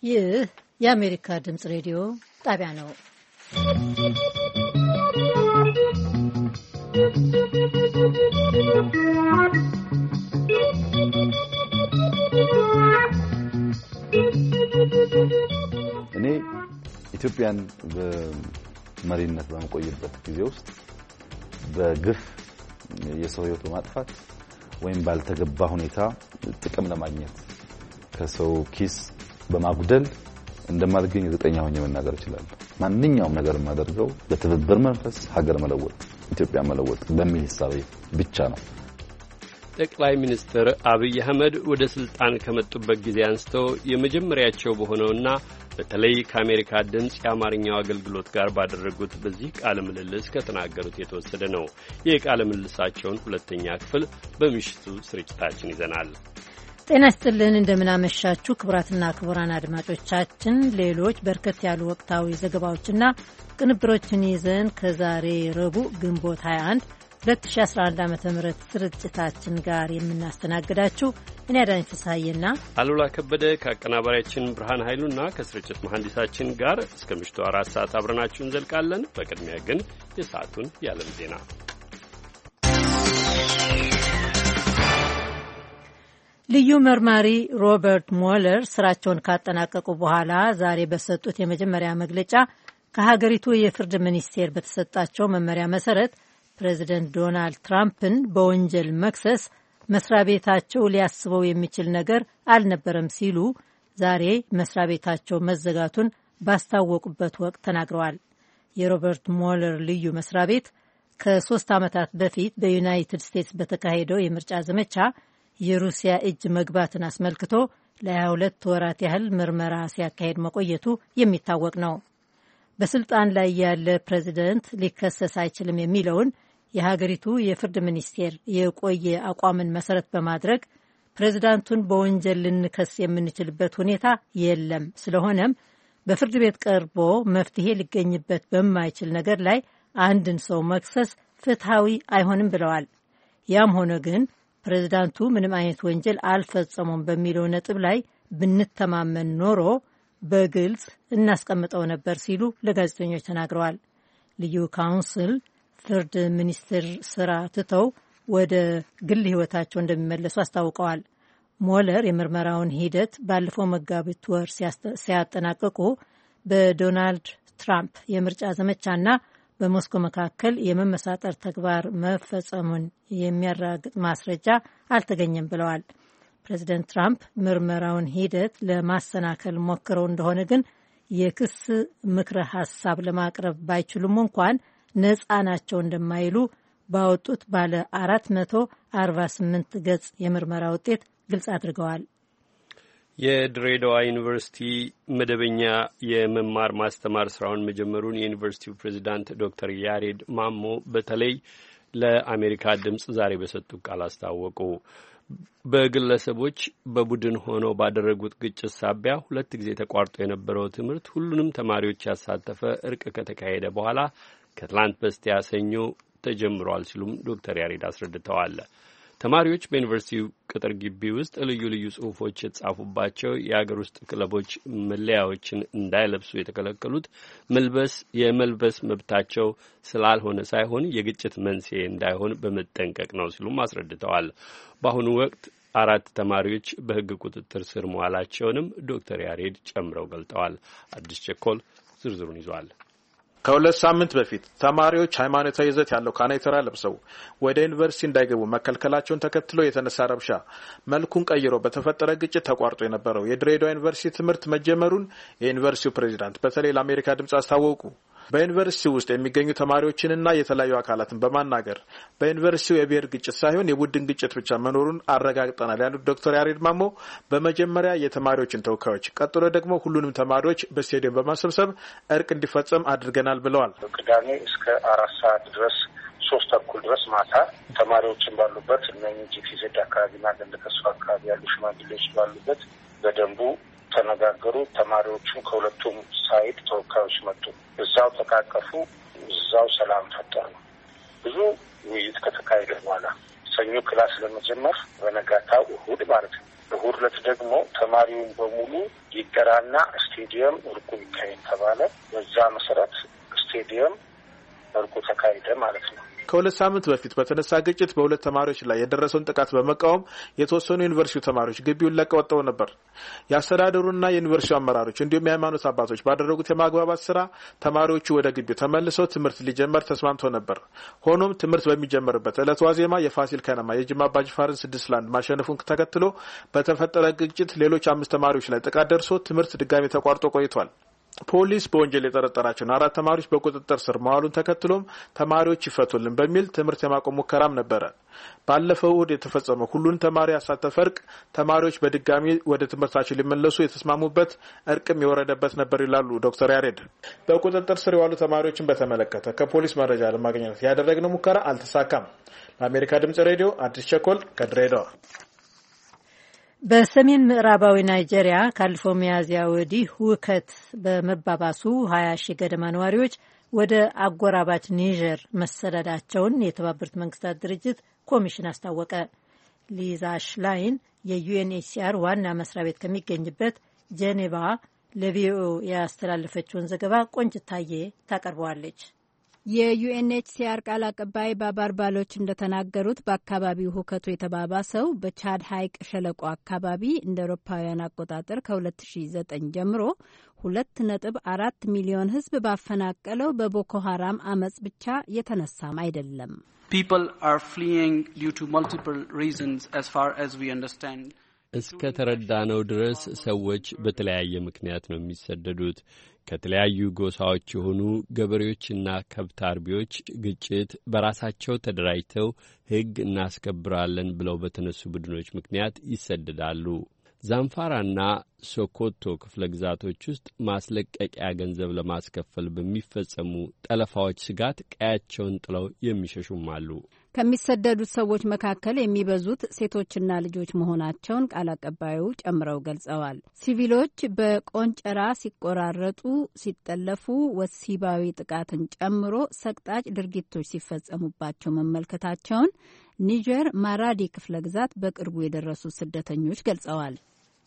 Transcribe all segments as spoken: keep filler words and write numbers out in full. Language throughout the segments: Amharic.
ይህ የአሜሪካ ድምጽ ሬዲዮ ጣቢያ ነው። እኔ ኢትዮጵያን በመሪነት በመቆየበት ጊዜ ውስጥ በግፍ የሰው ሕይወት በማጥፋት ወይም ባልተገባ ሁኔታ ጥቅም ለማግኘት ከሰው ኪስ በማጉደል እንደማልገኝ እርግጠኛ ሆኜ መናገር እችላለሁ። ማንኛውም ነገር የማደርገው በትብብር መንፈስ ሀገር መለወጥ፣ ኢትዮጵያ መለወጥ በሚል ሂሳብ ብቻ ነው። ጠቅላይ ሚኒስትር አብይ አህመድ ወደ ስልጣን ከመጡበት ጊዜ አንስተው የመጀመሪያቸው በሆነውና በተለይ ከአሜሪካ ድምጽ የአማርኛው አገልግሎት ጋር ባደረጉት በዚህ ቃለ ምልልስ ከተናገሩት የተወሰደ ነው። የቃለ ምልልሳቸውን ሁለተኛ ክፍል በምሽቱ ስርጭታችን ይዘናል። ጤና ይስጥልን፣ እንደምናመሻችሁ ክቡራትና ክቡራን አድማጮቻችን። ሌሎች በርከት ያሉ ወቅታዊ ዘገባዎችና ቅንብሮችን ይዘን ከዛሬ ረቡዕ ግንቦት ሃያ አንድ ሁለት ሺህ አስራ አንድ ዓመተ ምህረት ስርጭታችን ጋር የምናስተናግዳችሁ እኔ አዳኝ ፍስሐዬና አሉላ ከበደ ከአቀናባሪያችን ብርሃን ኃይሉና ከስርጭት መሐንዲሳችን ጋር እስከ ምሽቱ አራት ሰዓት አብረናችሁ እንዘልቃለን። በቅድሚያ ግን የሰዓቱን የዓለም ዜና። ልዩ መርማሪ ሮበርት ሞለር ስራቸውን ካጠናቀቁ በኋላ ዛሬ በሰጡት የመጀመሪያ መግለጫ ከሀገሪቱ የፍርድ ሚኒስቴር በተሰጣቸው መመሪያ መሰረት ፕሬዚደንት ዶናልድ ትራምፕን በወንጀል መክሰስ መስሪያ ቤታቸው ሊያስበው የሚችል ነገር አልነበረም ሲሉ ዛሬ መስሪያ ቤታቸው መዘጋቱን ባስታወቁበት ወቅት ተናግረዋል። የሮበርት ሞለር ልዩ መስሪያ ቤት ከሶስት ዓመታት በፊት በዩናይትድ ስቴትስ በተካሄደው የምርጫ ዘመቻ የሩሲያ እጅ መግባትን አስመልክቶ ለሀያ ሁለት ወራት ያህል ምርመራ ሲያካሄድ መቆየቱ የሚታወቅ ነው። በስልጣን ላይ ያለ ፕሬዚደንት ሊከሰስ አይችልም የሚለውን የሀገሪቱ የፍርድ ሚኒስቴር የቆየ አቋምን መሰረት በማድረግ ፕሬዚዳንቱን በወንጀል ልንከስ የምንችልበት ሁኔታ የለም፣ ስለሆነም በፍርድ ቤት ቀርቦ መፍትሄ ሊገኝበት በማይችል ነገር ላይ አንድን ሰው መክሰስ ፍትሐዊ አይሆንም ብለዋል። ያም ሆነ ግን ፕሬዚዳንቱ ምንም አይነት ወንጀል አልፈጸሙም በሚለው ነጥብ ላይ ብንተማመን ኖሮ በግልጽ እናስቀምጠው ነበር ሲሉ ለጋዜጠኞች ተናግረዋል። ልዩ ካውንስል ፍርድ ሚኒስትር ስራ ትተው ወደ ግል ሕይወታቸው እንደሚመለሱ አስታውቀዋል። ሞለር የምርመራውን ሂደት ባለፈው መጋቢት ወር ሲያጠናቀቁ በዶናልድ ትራምፕ የምርጫ ዘመቻና በሞስኮ መካከል የመመሳጠር ተግባር መፈጸሙን የሚያረጋግጥ ማስረጃ አልተገኘም ብለዋል። ፕሬዚደንት ትራምፕ ምርመራውን ሂደት ለማሰናከል ሞክረው እንደሆነ ግን የክስ ምክረ ሀሳብ ለማቅረብ ባይችሉም እንኳን ነፃ ናቸው እንደማይሉ ባወጡት ባለ አራት መቶ አርባ ስምንት ገጽ የምርመራ ውጤት ግልጽ አድርገዋል። የድሬዳዋ ዩኒቨርሲቲ መደበኛ የመማር ማስተማር ስራውን መጀመሩን የዩኒቨርሲቲው ፕሬዚዳንት ዶክተር ያሬድ ማሞ በተለይ ለአሜሪካ ድምጽ ዛሬ በሰጡት ቃል አስታወቁ። በግለሰቦች በቡድን ሆነው ባደረጉት ግጭት ሳቢያ ሁለት ጊዜ ተቋርጦ የነበረው ትምህርት ሁሉንም ተማሪዎች ያሳተፈ እርቅ ከተካሄደ በኋላ ከትላንት በስቲያ ሰኞ ተጀምሯል ሲሉም ዶክተር ያሬድ አስረድተዋል። ተማሪዎች በዩኒቨርሲቲው ቅጥር ግቢ ውስጥ ልዩ ልዩ ጽሑፎች የተጻፉባቸው የአገር ውስጥ ክለቦች መለያዎችን እንዳይለብሱ የተከለከሉት መልበስ የመልበስ መብታቸው ስላልሆነ ሳይሆን የግጭት መንስኤ እንዳይሆን በመጠንቀቅ ነው ሲሉም አስረድተዋል። በአሁኑ ወቅት አራት ተማሪዎች በሕግ ቁጥጥር ስር መዋላቸውንም ዶክተር ያሬድ ጨምረው ገልጠዋል። አዲስ ቸኮል ዝርዝሩን ይዟል። ከሁለት ሳምንት በፊት ተማሪዎች ሃይማኖታዊ ይዘት ያለው ካኔተራ ለብሰው ወደ ዩኒቨርሲቲ እንዳይገቡ መከልከላቸውን ተከትሎ የተነሳ ረብሻ መልኩን ቀይሮ በተፈጠረ ግጭት ተቋርጦ የነበረው የድሬዳዋ ዩኒቨርሲቲ ትምህርት መጀመሩን የዩኒቨርሲቲው ፕሬዚዳንት በተለይ ለአሜሪካ ድምጽ አስታወቁ። በዩኒቨርሲቲው ውስጥ የሚገኙ ተማሪዎችንና የተለያዩ አካላትን በማናገር በዩኒቨርሲቲው የብሔር ግጭት ሳይሆን የቡድን ግጭት ብቻ መኖሩን አረጋግጠናል ያሉት ዶክተር ያሬድ ማሞ በመጀመሪያ የተማሪዎችን ተወካዮች፣ ቀጥሎ ደግሞ ሁሉንም ተማሪዎች በስቴዲየም በማሰብሰብ እርቅ እንዲፈጸም አድርገናል ብለዋል። ቅዳሜ እስከ አራት ሰዓት ድረስ ሶስት ተኩል ድረስ ማታ ተማሪዎችን ባሉበት እነኚህ ጂፒዜድ አካባቢና ገንደከሱ አካባቢ ያሉ ሽማግሌዎች ባሉበት በደንቡ ተነጋገሩ። ተማሪዎቹም ከሁለቱም ሳይድ ተወካዮች መጡ። እዛው ተቃቀፉ፣ እዛው ሰላም ፈጠሩ። ብዙ ውይይት ከተካሄደ በኋላ ሰኞ ክላስ ለመጀመር በነጋታው እሁድ ማለት ነው እሑድ ዕለት ደግሞ ተማሪውን በሙሉ ይጠራና ስቴዲየም እርቁ ይካሄድ ተባለ። በዛ መሰረት ስቴዲየም እርቁ ተካሄደ ማለት ነው። ከሁለት ሳምንት በፊት በተነሳ ግጭት በሁለት ተማሪዎች ላይ የደረሰውን ጥቃት በመቃወም የተወሰኑ ዩኒቨርሲቲ ተማሪዎች ግቢውን ለቀው ወጥተው ነበር። የአስተዳደሩና የዩኒቨርሲቲው አመራሮች እንዲሁም የሃይማኖት አባቶች ባደረጉት የማግባባት ስራ ተማሪዎቹ ወደ ግቢው ተመልሰው ትምህርት ሊጀመር ተስማምተው ነበር። ሆኖም ትምህርት በሚጀመርበት ዕለት ዋዜማ የፋሲል ከነማ የጅማ አባጅፋርን ስድስት ለአንድ ማሸነፉን ተከትሎ በተፈጠረ ግጭት ሌሎች አምስት ተማሪዎች ላይ ጥቃት ደርሶ ትምህርት ድጋሚ ተቋርጦ ቆይቷል። ፖሊስ በወንጀል የጠረጠራቸውን አራት ተማሪዎች በቁጥጥር ስር ማዋሉን ተከትሎም ተማሪዎች ይፈቱልን በሚል ትምህርት የማቆም ሙከራም ነበረ። ባለፈው እሁድ የተፈጸመው ሁሉን ተማሪ ያሳተፈ እርቅ ተማሪዎች በድጋሚ ወደ ትምህርታቸው ሊመለሱ የተስማሙበት እርቅም የወረደበት ነበር ይላሉ ዶክተር ያሬድ። በቁጥጥር ስር የዋሉ ተማሪዎችን በተመለከተ ከፖሊስ መረጃ ለማግኘት ያደረግነው ሙከራ አልተሳካም። ለአሜሪካ ድምጽ ሬዲዮ አዲስ ቸኮል ከድሬዳዋ። በሰሜን ምዕራባዊ ናይጄሪያ ካለፈው ሚያዝያ ወዲህ ሁከት በመባባሱ ሀያ ሺህ ገደማ ነዋሪዎች ወደ አጎራባች ኒጀር መሰደዳቸውን የተባበሩት መንግስታት ድርጅት ኮሚሽን አስታወቀ። ሊዛ ሽላይን የዩኤንኤችሲአር ዋና መስሪያ ቤት ከሚገኝበት ጄኔቫ ለቪኦኤ ያስተላለፈችውን ዘገባ ቆንጅታዬ ታቀርበዋለች። የዩኤንኤችሲአር ቃል አቀባይ ባባር ባሎች እንደተናገሩት በአካባቢው ሁከቱ የተባባሰው በቻድ ሐይቅ ሸለቆ አካባቢ እንደ አውሮፓውያን አቆጣጠር ከሁለት ሺ ዘጠኝ ጀምሮ ሁለት ነጥብ አራት ሚሊዮን ሕዝብ ባፈናቀለው በቦኮ ሀራም አመጽ ብቻ የተነሳም አይደለም። People are fleeing due to multiple reasons as far as we understand. እስከ ተረዳነው ድረስ ሰዎች በተለያየ ምክንያት ነው የሚሰደዱት። ከተለያዩ ጎሳዎች የሆኑ ገበሬዎችና ከብት አርቢዎች ግጭት፣ በራሳቸው ተደራጅተው ሕግ እናስከብራለን ብለው በተነሱ ቡድኖች ምክንያት ይሰደዳሉ። ዛንፋራና ሶኮቶ ክፍለ ግዛቶች ውስጥ ማስለቀቂያ ገንዘብ ለማስከፈል በሚፈጸሙ ጠለፋዎች ስጋት ቀያቸውን ጥለው የሚሸሹም አሉ። ከሚሰደዱት ሰዎች መካከል የሚበዙት ሴቶችና ልጆች መሆናቸውን ቃል አቀባዩ ጨምረው ገልጸዋል። ሲቪሎች በቆንጨራ ሲቆራረጡ፣ ሲጠለፉ፣ ወሲባዊ ጥቃትን ጨምሮ ሰቅጣጭ ድርጊቶች ሲፈጸሙባቸው መመልከታቸውን ኒጀር ማራዲ ክፍለ ግዛት በቅርቡ የደረሱ ስደተኞች ገልጸዋል።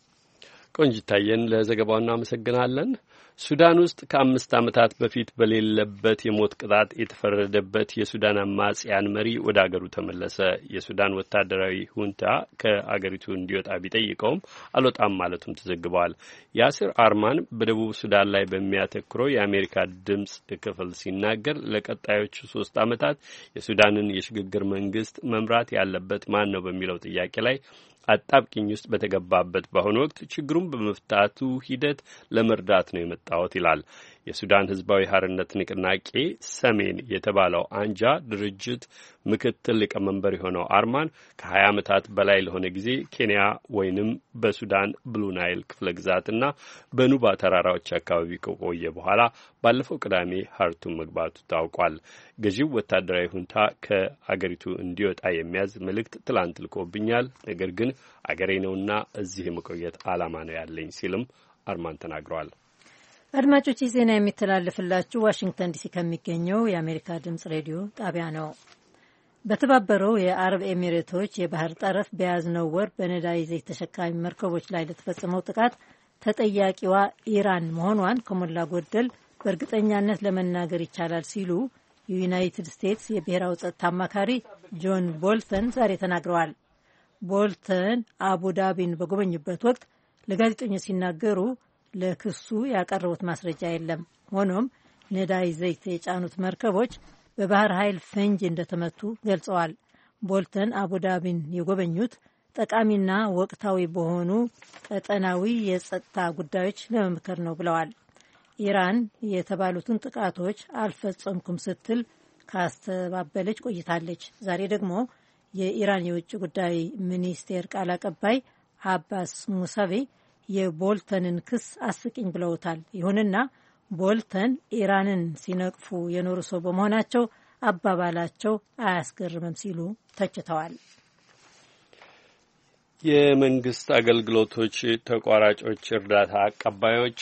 ቆንጅታየን ለዘገባው እናመሰግናለን። ሱዳን ውስጥ ከአምስት ዓመታት በፊት በሌለበት የሞት ቅጣት የተፈረደበት የሱዳን አማጽያን መሪ ወደ አገሩ ተመለሰ። የሱዳን ወታደራዊ ሁንታ ከአገሪቱ እንዲወጣ ቢጠይቀውም አልወጣም ማለቱም ተዘግበዋል። ያሲር አርማን በደቡብ ሱዳን ላይ በሚያተኩረው የአሜሪካ ድምፅ ክፍል ሲናገር ለቀጣዮቹ ሶስት ዓመታት የሱዳንን የሽግግር መንግስት መምራት ያለበት ማን ነው በሚለው ጥያቄ ላይ አጣብቂኝ ውስጥ በተገባበት በአሁኑ ወቅት ችግሩን በመፍታቱ ሂደት ለመርዳት ነው የመጣሁት ይላል። የሱዳን ህዝባዊ ሀርነት ንቅናቄ ሰሜን የተባለው አንጃ ድርጅት ምክትል ሊቀመንበር የሆነው አርማን ከሀያ ዓመታት በላይ ለሆነ ጊዜ ኬንያ ወይንም በሱዳን ብሉ ናይል ክፍለ ግዛትና በኑባ ተራራዎች አካባቢ ከቆየ በኋላ ባለፈው ቅዳሜ ሀርቱም መግባቱ ታውቋል። ገዢው ወታደራዊ ሁንታ ከአገሪቱ እንዲወጣ የሚያዝ መልእክት ትላንት ልኮብኛል፣ ነገር ግን አገሬ ነውና እዚህ የመቆየት ዓላማ ነው ያለኝ ሲልም አርማን ተናግረዋል። አድማጮች ይህ ዜና የሚተላለፍላችሁ ዋሽንግተን ዲሲ ከሚገኘው የአሜሪካ ድምጽ ሬዲዮ ጣቢያ ነው። በተባበረው የአረብ ኤሚሬቶች የባህር ጠረፍ በያዝነው ወር በነዳጅ ዘይት ተሸካሚ መርከቦች ላይ ለተፈጸመው ጥቃት ተጠያቂዋ ኢራን መሆኗን ከሞላ ጎደል በእርግጠኛነት ለመናገር ይቻላል ሲሉ የዩናይትድ ስቴትስ የብሔራዊ ጸጥታ አማካሪ ጆን ቦልተን ዛሬ ተናግረዋል። ቦልተን አቡዳቢን በጎበኙበት ወቅት ለጋዜጠኞች ሲናገሩ ለክሱ ያቀረቡት ማስረጃ የለም። ሆኖም ነዳጅ ዘይት የጫኑት መርከቦች በባህር ኃይል ፈንጂ እንደተመቱ ገልጸዋል። ቦልተን አቡዳቢን የጎበኙት ጠቃሚና ወቅታዊ በሆኑ ቀጠናዊ የጸጥታ ጉዳዮች ለመምከር ነው ብለዋል። ኢራን የተባሉትን ጥቃቶች አልፈጸምኩም ስትል ካስተባበለች ቆይታለች። ዛሬ ደግሞ የኢራን የውጭ ጉዳይ ሚኒስቴር ቃል አቀባይ አባስ ሙሳቬ የቦልተንን ክስ አስቂኝ ብለውታል። ይሁንና ቦልተን ኢራንን ሲነቅፉ የኖሩ ሰው በመሆናቸው አባባላቸው አያስገርምም ሲሉ ተችተዋል። የመንግስት አገልግሎቶች ተቋራጮች፣ እርዳታ አቀባዮች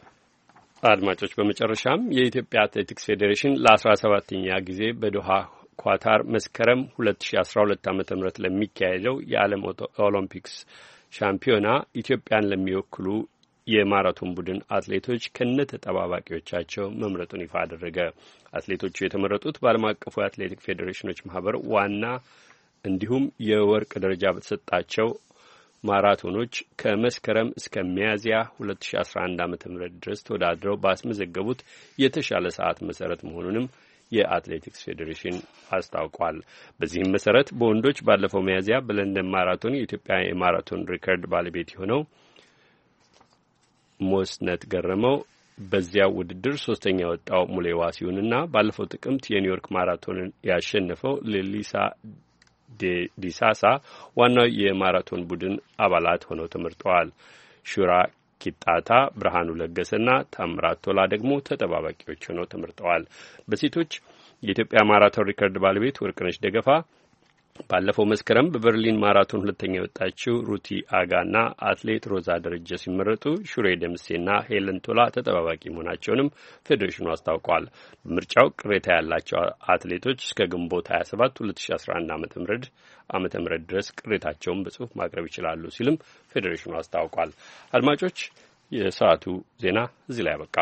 አድማጮች፣ በመጨረሻም የኢትዮጵያ አትሌቲክስ ፌዴሬሽን ለአስራ ሰባተኛ ጊዜ በዶሃ ኳታር መስከረም ሁለት ሺ አስራ ሁለት ዓመተ ምህረት ለሚካሄደው የዓለም ኦሎምፒክስ ሻምፒዮና ኢትዮጵያን ለሚወክሉ የማራቶን ቡድን አትሌቶች ከነተጠባባቂዎቻቸው መምረጡን ይፋ አደረገ። አትሌቶቹ የተመረጡት በዓለም አቀፉ የአትሌቲክ ፌዴሬሽኖች ማህበር ዋና እንዲሁም የወርቅ ደረጃ በተሰጣቸው ማራቶኖች ከመስከረም እስከ ሚያዝያ ሁለት ሺ አስራ አንድ ዓመተ ምህረት ድረስ ተወዳድረው ባስመዘገቡት የተሻለ ሰዓት መሰረት መሆኑንም የአትሌቲክስ ፌዴሬሽን አስታውቋል። በዚህም መሰረት በወንዶች ባለፈው ሚያዝያ በለንደን ማራቶን የኢትዮጵያ የማራቶን ሪከርድ ባለቤት የሆነው ሞስነት ገረመው በዚያው ውድድር ሶስተኛ ወጣው ሙሌዋ ሲሆንና ባለፈው ጥቅምት የኒውዮርክ ማራቶንን ያሸነፈው ሌሊሳ ዲሳሳ ዋናው የማራቶን ቡድን አባላት ሆነው ተመርጠዋል። ሹራ ኪጣታ፣ ብርሃኑ ለገሰና ታምራት ቶላ ደግሞ ተጠባባቂዎች ሆነው ተመርጠዋል። በሴቶች የኢትዮጵያ ማራቶን ሪከርድ ባለቤት ወርቅነሽ ደገፋ ባለፈው መስከረም በበርሊን ማራቶን ሁለተኛ የወጣችው ሩቲ አጋና አትሌት ሮዛ ደረጀ ሲመረጡ ሹሬ ደምሴና ሄለን ቶላ ተጠባባቂ መሆናቸውንም ፌዴሬሽኑ አስታውቋል። በምርጫው ቅሬታ ያላቸው አትሌቶች እስከ ግንቦት ሀያ ሰባት ሁለት ሺ አስራ አንድ ዓመተ ምህረት ዓመተ ምህረት ድረስ ቅሬታቸውን በጽሁፍ ማቅረብ ይችላሉ ሲልም ፌዴሬሽኑ አስታውቋል። አድማጮች፣ የሰዓቱ ዜና እዚህ ላይ ያበቃ።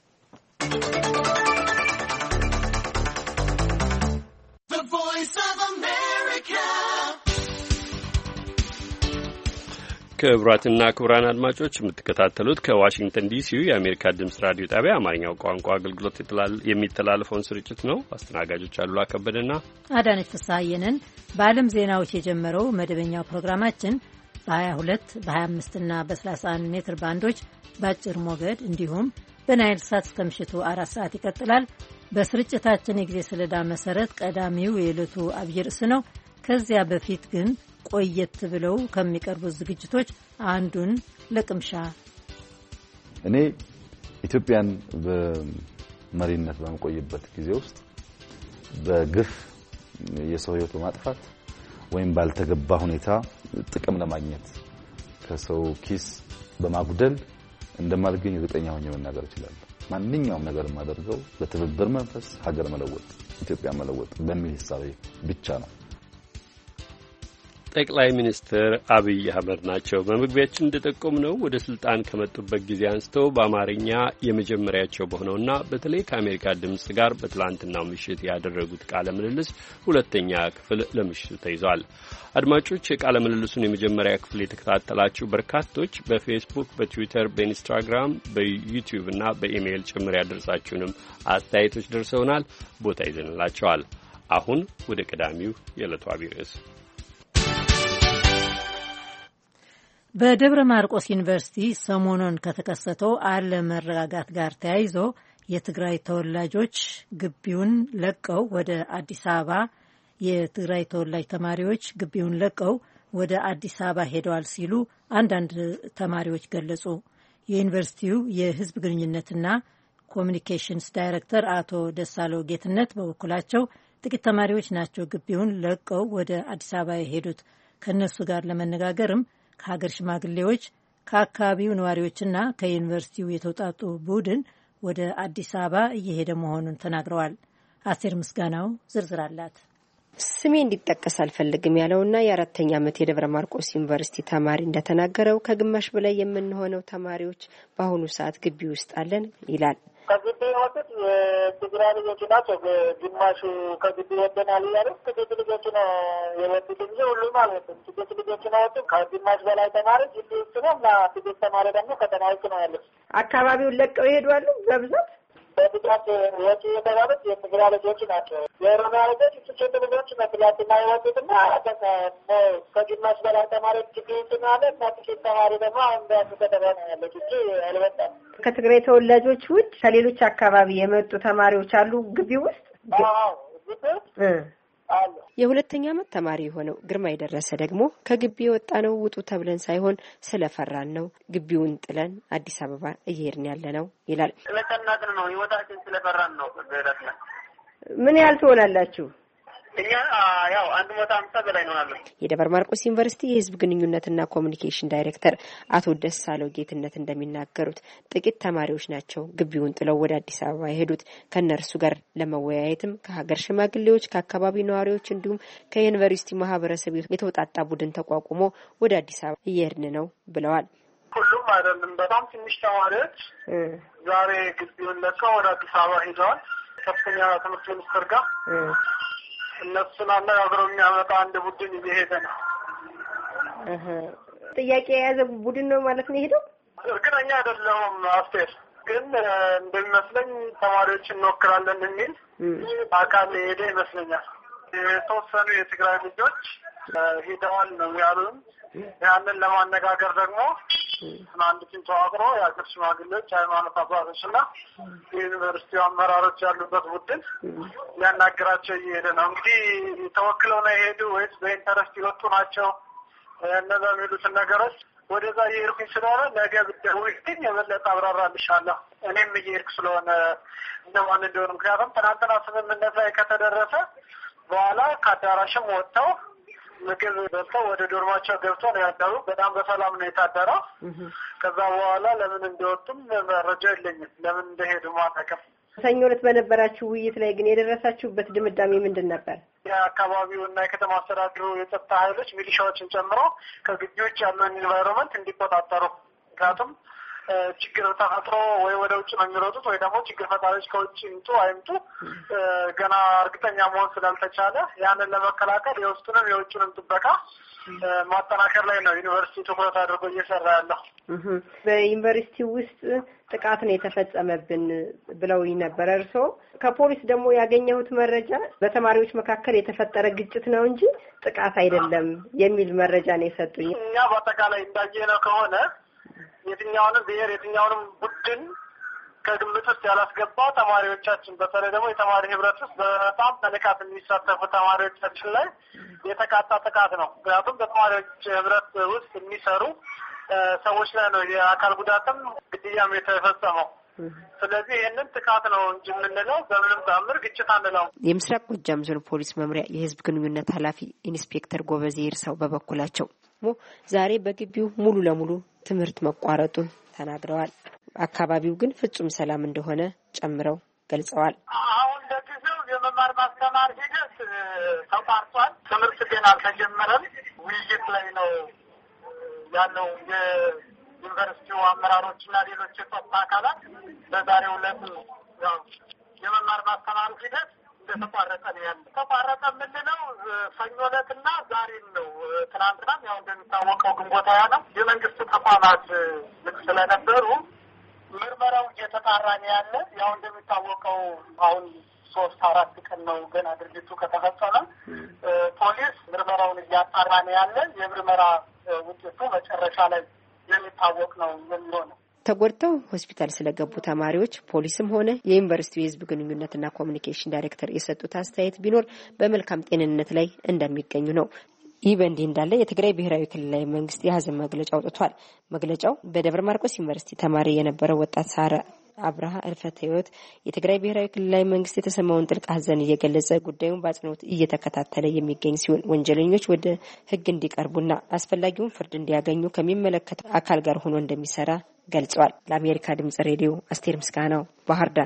ክቡራትና ክቡራን አድማጮች የምትከታተሉት ከዋሽንግተን ዲሲው የአሜሪካ ድምጽ ራዲዮ ጣቢያ አማርኛው ቋንቋ አገልግሎት የሚተላለፈውን ስርጭት ነው። አስተናጋጆች አሉላ ከበደና አዳነች ፍስሐየንን። በዓለም ዜናዎች የጀመረው መደበኛው ፕሮግራማችን በሀያ ሁለት በሀያ አምስት እና በሰላሳ አንድ ሜትር ባንዶች በአጭር ሞገድ እንዲሁም በናይል ሳት እስከ ምሽቱ አራት ሰዓት ይቀጥላል። በስርጭታችን የጊዜ ሰሌዳ መሰረት ቀዳሚው የዕለቱ አብይ ርዕስ ነው። ከዚያ በፊት ግን ቆየት ብለው ከሚቀርቡት ዝግጅቶች አንዱን ለቅምሻ እኔ ኢትዮጵያን በመሪነት በመቆየበት ጊዜ ውስጥ በግፍ የሰው ሕይወት በማጥፋት ወይም ባልተገባ ሁኔታ ጥቅም ለማግኘት ከሰው ኪስ በማጉደል እንደማልገኝ እርግጠኛ ሆኜ መናገር እችላለሁ። ማንኛውም ነገር የማደርገው በትብብር መንፈስ ሀገር መለወጥ፣ ኢትዮጵያ መለወጥ በሚል ሂሳቤ ብቻ ነው። ጠቅላይ ሚኒስትር አብይ አህመድ ናቸው። በመግቢያችን እንደጠቆም ነው ወደ ስልጣን ከመጡበት ጊዜ አንስተው በአማርኛ የመጀመሪያቸው በሆነውና በተለይ ከአሜሪካ ድምጽ ጋር በትላንትናው ምሽት ያደረጉት ቃለ ምልልስ ሁለተኛ ክፍል ለምሽቱ ተይዟል። አድማጮች፣ የቃለ ምልልሱን የመጀመሪያ ክፍል የተከታተላችሁ በርካቶች በፌስቡክ፣ በትዊተር፣ በኢንስታግራም፣ በዩቲዩብ እና በኢሜይል ጭምር ያደረሳችሁንም አስተያየቶች ደርሰውናል። ቦታ ይዘንላቸዋል። አሁን ወደ ቀዳሚው የዕለቱ አብይ ርዕስ በደብረ ማርቆስ ዩኒቨርሲቲ ሰሞኑን ከተከሰተው አለመረጋጋት ጋር ተያይዞ የትግራይ ተወላጆች ግቢውን ለቀው ወደ አዲስ አበባ የትግራይ ተወላጅ ተማሪዎች ግቢውን ለቀው ወደ አዲስ አበባ ሄደዋል ሲሉ አንዳንድ ተማሪዎች ገለጹ። የዩኒቨርሲቲው የሕዝብ ግንኙነትና ኮሚኒኬሽንስ ዳይሬክተር አቶ ደሳለው ጌትነት በበኩላቸው ጥቂት ተማሪዎች ናቸው ግቢውን ለቀው ወደ አዲስ አበባ የሄዱት፣ ከነሱ ጋር ለመነጋገርም ከሀገር ሽማግሌዎች ከአካባቢው ነዋሪዎችና ከዩኒቨርሲቲው የተውጣጡ ቡድን ወደ አዲስ አበባ እየሄደ መሆኑን ተናግረዋል። አስቴር ምስጋናው ዝርዝር አላት። ስሜ እንዲጠቀስ አልፈልግም ያለውና የአራተኛ ዓመት የደብረ ማርቆስ ዩኒቨርሲቲ ተማሪ እንደተናገረው ከግማሽ በላይ የምንሆነው ተማሪዎች በአሁኑ ሰዓት ግቢ ውስጥ አለን ይላል። ከግቢ የወጡት የትግራይ ልጆች ናቸው። ግማሹ ከግቢ ወደናል እያሉ ጥቂት ልጆች ነው የወጡት እንጂ ሁሉም አልወጡም። ጥቂት ልጆች ነው የወጡት። ከግማሽ በላይ ተማሪ ግቢ ውስጥ ነው እና ጥቂት ተማሪ ደግሞ ከተማ ውስጥ ነው ያሉት። አካባቢውን ለቀው ይሄዳሉ። በብዛት በብዛት ወጪ የተባሉት የትግራይ ልጆች ናቸው። የኦሮሚያ ልጆች ጥቂት ልጆች መትላትና የወጡትና ከግማሽ በላይ ተማሪ ግቢ ውስጥ ነው ያለ እና ጥቂት ተማሪ ደግሞ አሁን በያሱ ከተማ ነው ያለች እንጂ አልወጣም። ከትግራይ ተወላጆች ውጭ ከሌሎች አካባቢ የመጡ ተማሪዎች አሉ ግቢ ውስጥ? አዎ ግቢ ውስጥ አሉ። የሁለተኛ ዓመት ተማሪ የሆነው ግርማ የደረሰ ደግሞ ከግቢ የወጣ ነው ውጡ ተብለን ሳይሆን ስለፈራን ነው ግቢውን ጥለን አዲስ አበባ እየሄድን ያለ ነው ይላል። ስለተናቅን ነው ህይወታችን ስለፈራን ነው። ምን ያህል ትሆናላችሁ? እኛ ያው አንድ መቶ ሃምሳ በላይ ነው አለ። የደብረ ማርቆስ ዩኒቨርሲቲ የህዝብ ግንኙነትና ኮሙኒኬሽን ዳይሬክተር አቶ ደሳለው ጌትነት እንደሚናገሩት ጥቂት ተማሪዎች ናቸው ግቢውን ጥለው ወደ አዲስ አበባ የሄዱት። ከነርሱ ጋር ለመወያየትም ከሀገር ሽማግሌዎች፣ ከአካባቢ ነዋሪዎች እንዲሁም ከዩኒቨርሲቲ ማህበረሰብ የተወጣጣ ቡድን ተቋቁሞ ወደ አዲስ አበባ እየሄድን ነው ብለዋል። ሁሉም አይደለም፣ በጣም ትንሽ ተማሪዎች ዛሬ ግቢውን ለቀው ወደ አዲስ አበባ ሄደዋል። ከፍተኛ ትምህርት ሚኒስትር ጋር እነሱን አነጋግረው የሚያመጣ አንድ ቡድን እየሄደ ነው። እህ ጥያቄ የያዘ ቡድን ነው ማለት ነው ሄደው። እርግጠኛ አይደለሁም አስቴር፣ ግን እንደሚመስለኝ ተማሪዎችን እንወክላለን የሚል አካል ሄደ ይመስለኛል። የተወሰኑ የትግራይ ልጆች ሄደዋል ነው ያሉን። ያንን ለማነጋገር ደግሞ አንድ ቲም ተዋቅሮ የአገር ሽማግሌዎች፣ ሃይማኖት አባቶችና የዩኒቨርሲቲ አመራሮች ያሉበት ቡድን ሊያናግራቸው እየሄደ ነው። እንግዲህ ተወክለው ነው የሄዱ ወይስ በኢንተረስት ይወጡ ናቸው? እነዛ የሚሉትን ነገሮች ወደዛ እየሄድኩኝ ስለሆነ ነገ ብትደውይልኝ የበለጠ አብራራልሻለሁ። እኔም እየሄድኩ ስለሆነ እነማን እንደሆኑ። ምክንያቱም ትናንትና ስምምነት ላይ ከተደረሰ በኋላ ከአዳራሽም ወጥተው ምግብ በልተው ወደ ዶርማቸው ገብተው ነው ያደሩ። በጣም በሰላም ነው የታደረው። ከዛ በኋላ ለምን እንደወጡም መረጃ የለኝም፣ ለምን እንደሄዱ ማታቀም። ሰኞ ዕለት በነበራችሁ ውይይት ላይ ግን የደረሳችሁበት ድምዳሜ ምንድን ነበር? የአካባቢውና የከተማ አስተዳደሩ የጸጥታ ኃይሎች ሚሊሻዎችን ጨምሮ ከግቢዎች ያለውን ኢንቫይሮንመንት እንዲቆጣጠሩ። ምክንያቱም ችግር ተፈጥሮ ወይ ወደ ውጭ ነው የሚሮጡት ወይ ደግሞ ችግር ፈጣሪዎች ከውጭ ይምጡ አይምጡ ገና እርግጠኛ መሆን ስላልተቻለ ያንን ለመከላከል የውስጡንም የውጭንም ጥበቃ ማጠናከር ላይ ነው ዩኒቨርሲቲ ትኩረት አድርጎ እየሰራ ያለው። በዩኒቨርሲቲ ውስጥ ጥቃት ነው የተፈጸመብን ብለው ነበር። እርሶ ከፖሊስ ደግሞ ያገኘሁት መረጃ በተማሪዎች መካከል የተፈጠረ ግጭት ነው እንጂ ጥቃት አይደለም የሚል መረጃ ነው የሰጡኝ። እኛ በአጠቃላይ እንዳየነው ከሆነ የትኛውንም ብሔር የትኛውንም ቡድን ከግምት ውስጥ ያላስገባ ተማሪዎቻችን በተለይ ደግሞ የተማሪ ህብረት ውስጥ በጣም በንቃት የሚሳተፉ ተማሪዎቻችን ላይ የተቃጣ ጥቃት ነው። ምክንያቱም በተማሪዎች ህብረት ውስጥ የሚሰሩ ሰዎች ላይ ነው የአካል ጉዳትም ግድያም የተፈጸመው። ስለዚህ ይሄንን ጥቃት ነው እንጂ የምንለው በምንም ተአምር ግጭት አንለው። የምስራቅ ጎጃም ዞን ፖሊስ መምሪያ የህዝብ ግንኙነት ኃላፊ ኢንስፔክተር ጎበዜ ይርሳው በበኩላቸው ዛሬ በግቢው ሙሉ ለሙሉ ትምህርት መቋረጡን ተናግረዋል። አካባቢው ግን ፍጹም ሰላም እንደሆነ ጨምረው ገልጸዋል። አሁን ለጊዜው የመማር ማስተማር ሂደት ተቋርጧል። ትምህርት ገና አልተጀመረም። ውይይት ላይ ነው ያለው የዩኒቨርሲቲው አመራሮችና ሌሎች የጸጥታ አካላት። በዛሬው ዕለት ያው የመማር ማስተማር ሂደት እንደተቋረጠ ነው ያለው። ተቋረጠ የምንለው ሰኞ ዕለትና ዛሬም ነው። ትናንትናም ያው እንደሚታወቀው ግንቦት ሃያ ነው የመንግስት ተቋማት ልክ ስለነበሩ ምርመራው እየተጣራ ነው ያለ። ያው እንደሚታወቀው አሁን ሶስት አራት ቀን ነው ገና ድርጊቱ ከተፈጸመ። ፖሊስ ምርመራውን እያጣራ ነው ያለ። የምርመራ ውጤቱ መጨረሻ ላይ የሚታወቅ ነው የሚሆነው። ተጎድተው ሆስፒታል ስለገቡ ተማሪዎች ፖሊስም ሆነ የዩኒቨርሲቲው የህዝብ ግንኙነትና ኮሙኒኬሽን ዳይሬክተር የሰጡት አስተያየት ቢኖር በመልካም ጤንነት ላይ እንደሚገኙ ነው። ይህ በእንዲህ እንዳለ የትግራይ ብሔራዊ ክልላዊ መንግስት የሀዘን መግለጫ አውጥቷል። መግለጫው በደብረ ማርቆስ ዩኒቨርሲቲ ተማሪ የነበረው ወጣት ሳራ አብርሃ እልፈተ ህይወት የትግራይ ብሔራዊ ክልላዊ መንግስት የተሰማውን ጥልቅ ሀዘን እየገለጸ ጉዳዩን በአጽንኦት እየተከታተለ የሚገኝ ሲሆን ወንጀለኞች ወደ ህግ እንዲቀርቡና አስፈላጊውን ፍርድ እንዲያገኙ ከሚመለከተው አካል ጋር ሆኖ እንደሚሰራ ገልጸዋል። ለአሜሪካ ድምጽ ሬዲዮ አስቴር ምስጋናው ባህር ዳር።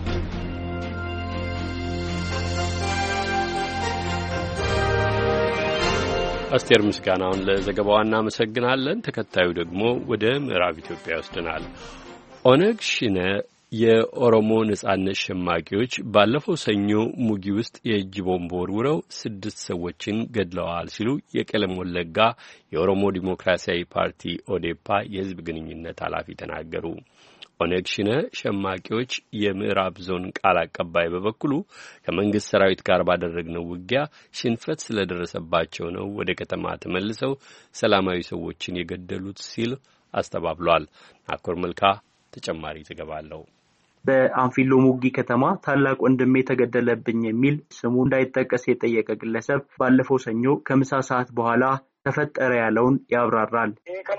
አስቴር ምስጋናውን ለዘገባው እናመሰግናለን። ተከታዩ ደግሞ ወደ ምዕራብ ኢትዮጵያ ይወስደናል። ኦነግ ሸኔ የኦሮሞ ነጻነት ሸማቂዎች ባለፈው ሰኞ ሙጊ ውስጥ የእጅ ቦምብ ወርውረው ስድስት ሰዎችን ገድለዋል ሲሉ የቄለም ወለጋ የኦሮሞ ዲሞክራሲያዊ ፓርቲ ኦዴፓ የህዝብ ግንኙነት ኃላፊ ተናገሩ። ኦነግ ሸኔ ሸማቂዎች የምዕራብ ዞን ቃል አቀባይ በበኩሉ ከመንግስት ሰራዊት ጋር ባደረግነው ውጊያ ሽንፈት ስለደረሰባቸው ነው ወደ ከተማ ተመልሰው ሰላማዊ ሰዎችን የገደሉት ሲል አስተባብሏል። አኮር መልካ ተጨማሪ ተገባለው። በአንፊሎ ሙጊ ከተማ ታላቅ ወንድሜ ተገደለብኝ የሚል ስሙ እንዳይጠቀስ የጠየቀ ግለሰብ ባለፈው ሰኞ ከምሳ ሰዓት በኋላ ተፈጠረ ያለውን ያብራራል።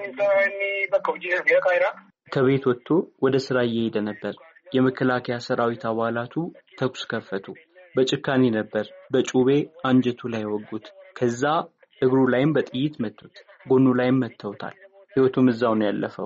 ከቤት ወጥቶ ወደ ስራ እየሄደ ነበር። የመከላከያ ሰራዊት አባላቱ ተኩስ ከፈቱ። በጭካኔ ነበር በጩቤ አንጀቱ ላይ ወጉት። ከዛ እግሩ ላይም በጥይት መቱት። ጎኑ ላይም መተውታል። ህይወቱም እዛው ነው ያለፈው።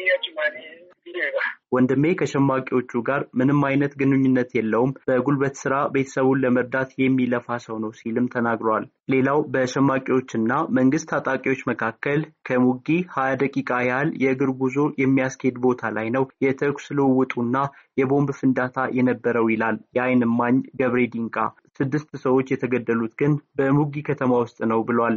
ወንድሜ ከሸማቂዎቹ ጋር ምንም አይነት ግንኙነት የለውም። በጉልበት ስራ ቤተሰቡን ለመርዳት የሚለፋ ሰው ነው ሲልም ተናግሯል። ሌላው በሸማቂዎችና መንግስት ታጣቂዎች መካከል ከሙጊ ሀያ ደቂቃ ያህል የእግር ጉዞ የሚያስኬድ ቦታ ላይ ነው የተኩስ ልውውጡና የቦምብ ፍንዳታ የነበረው ይላል የዓይን እማኝ ገብሬ ዲንቃ። ስድስት ሰዎች የተገደሉት ግን በሙጊ ከተማ ውስጥ ነው ብሏል።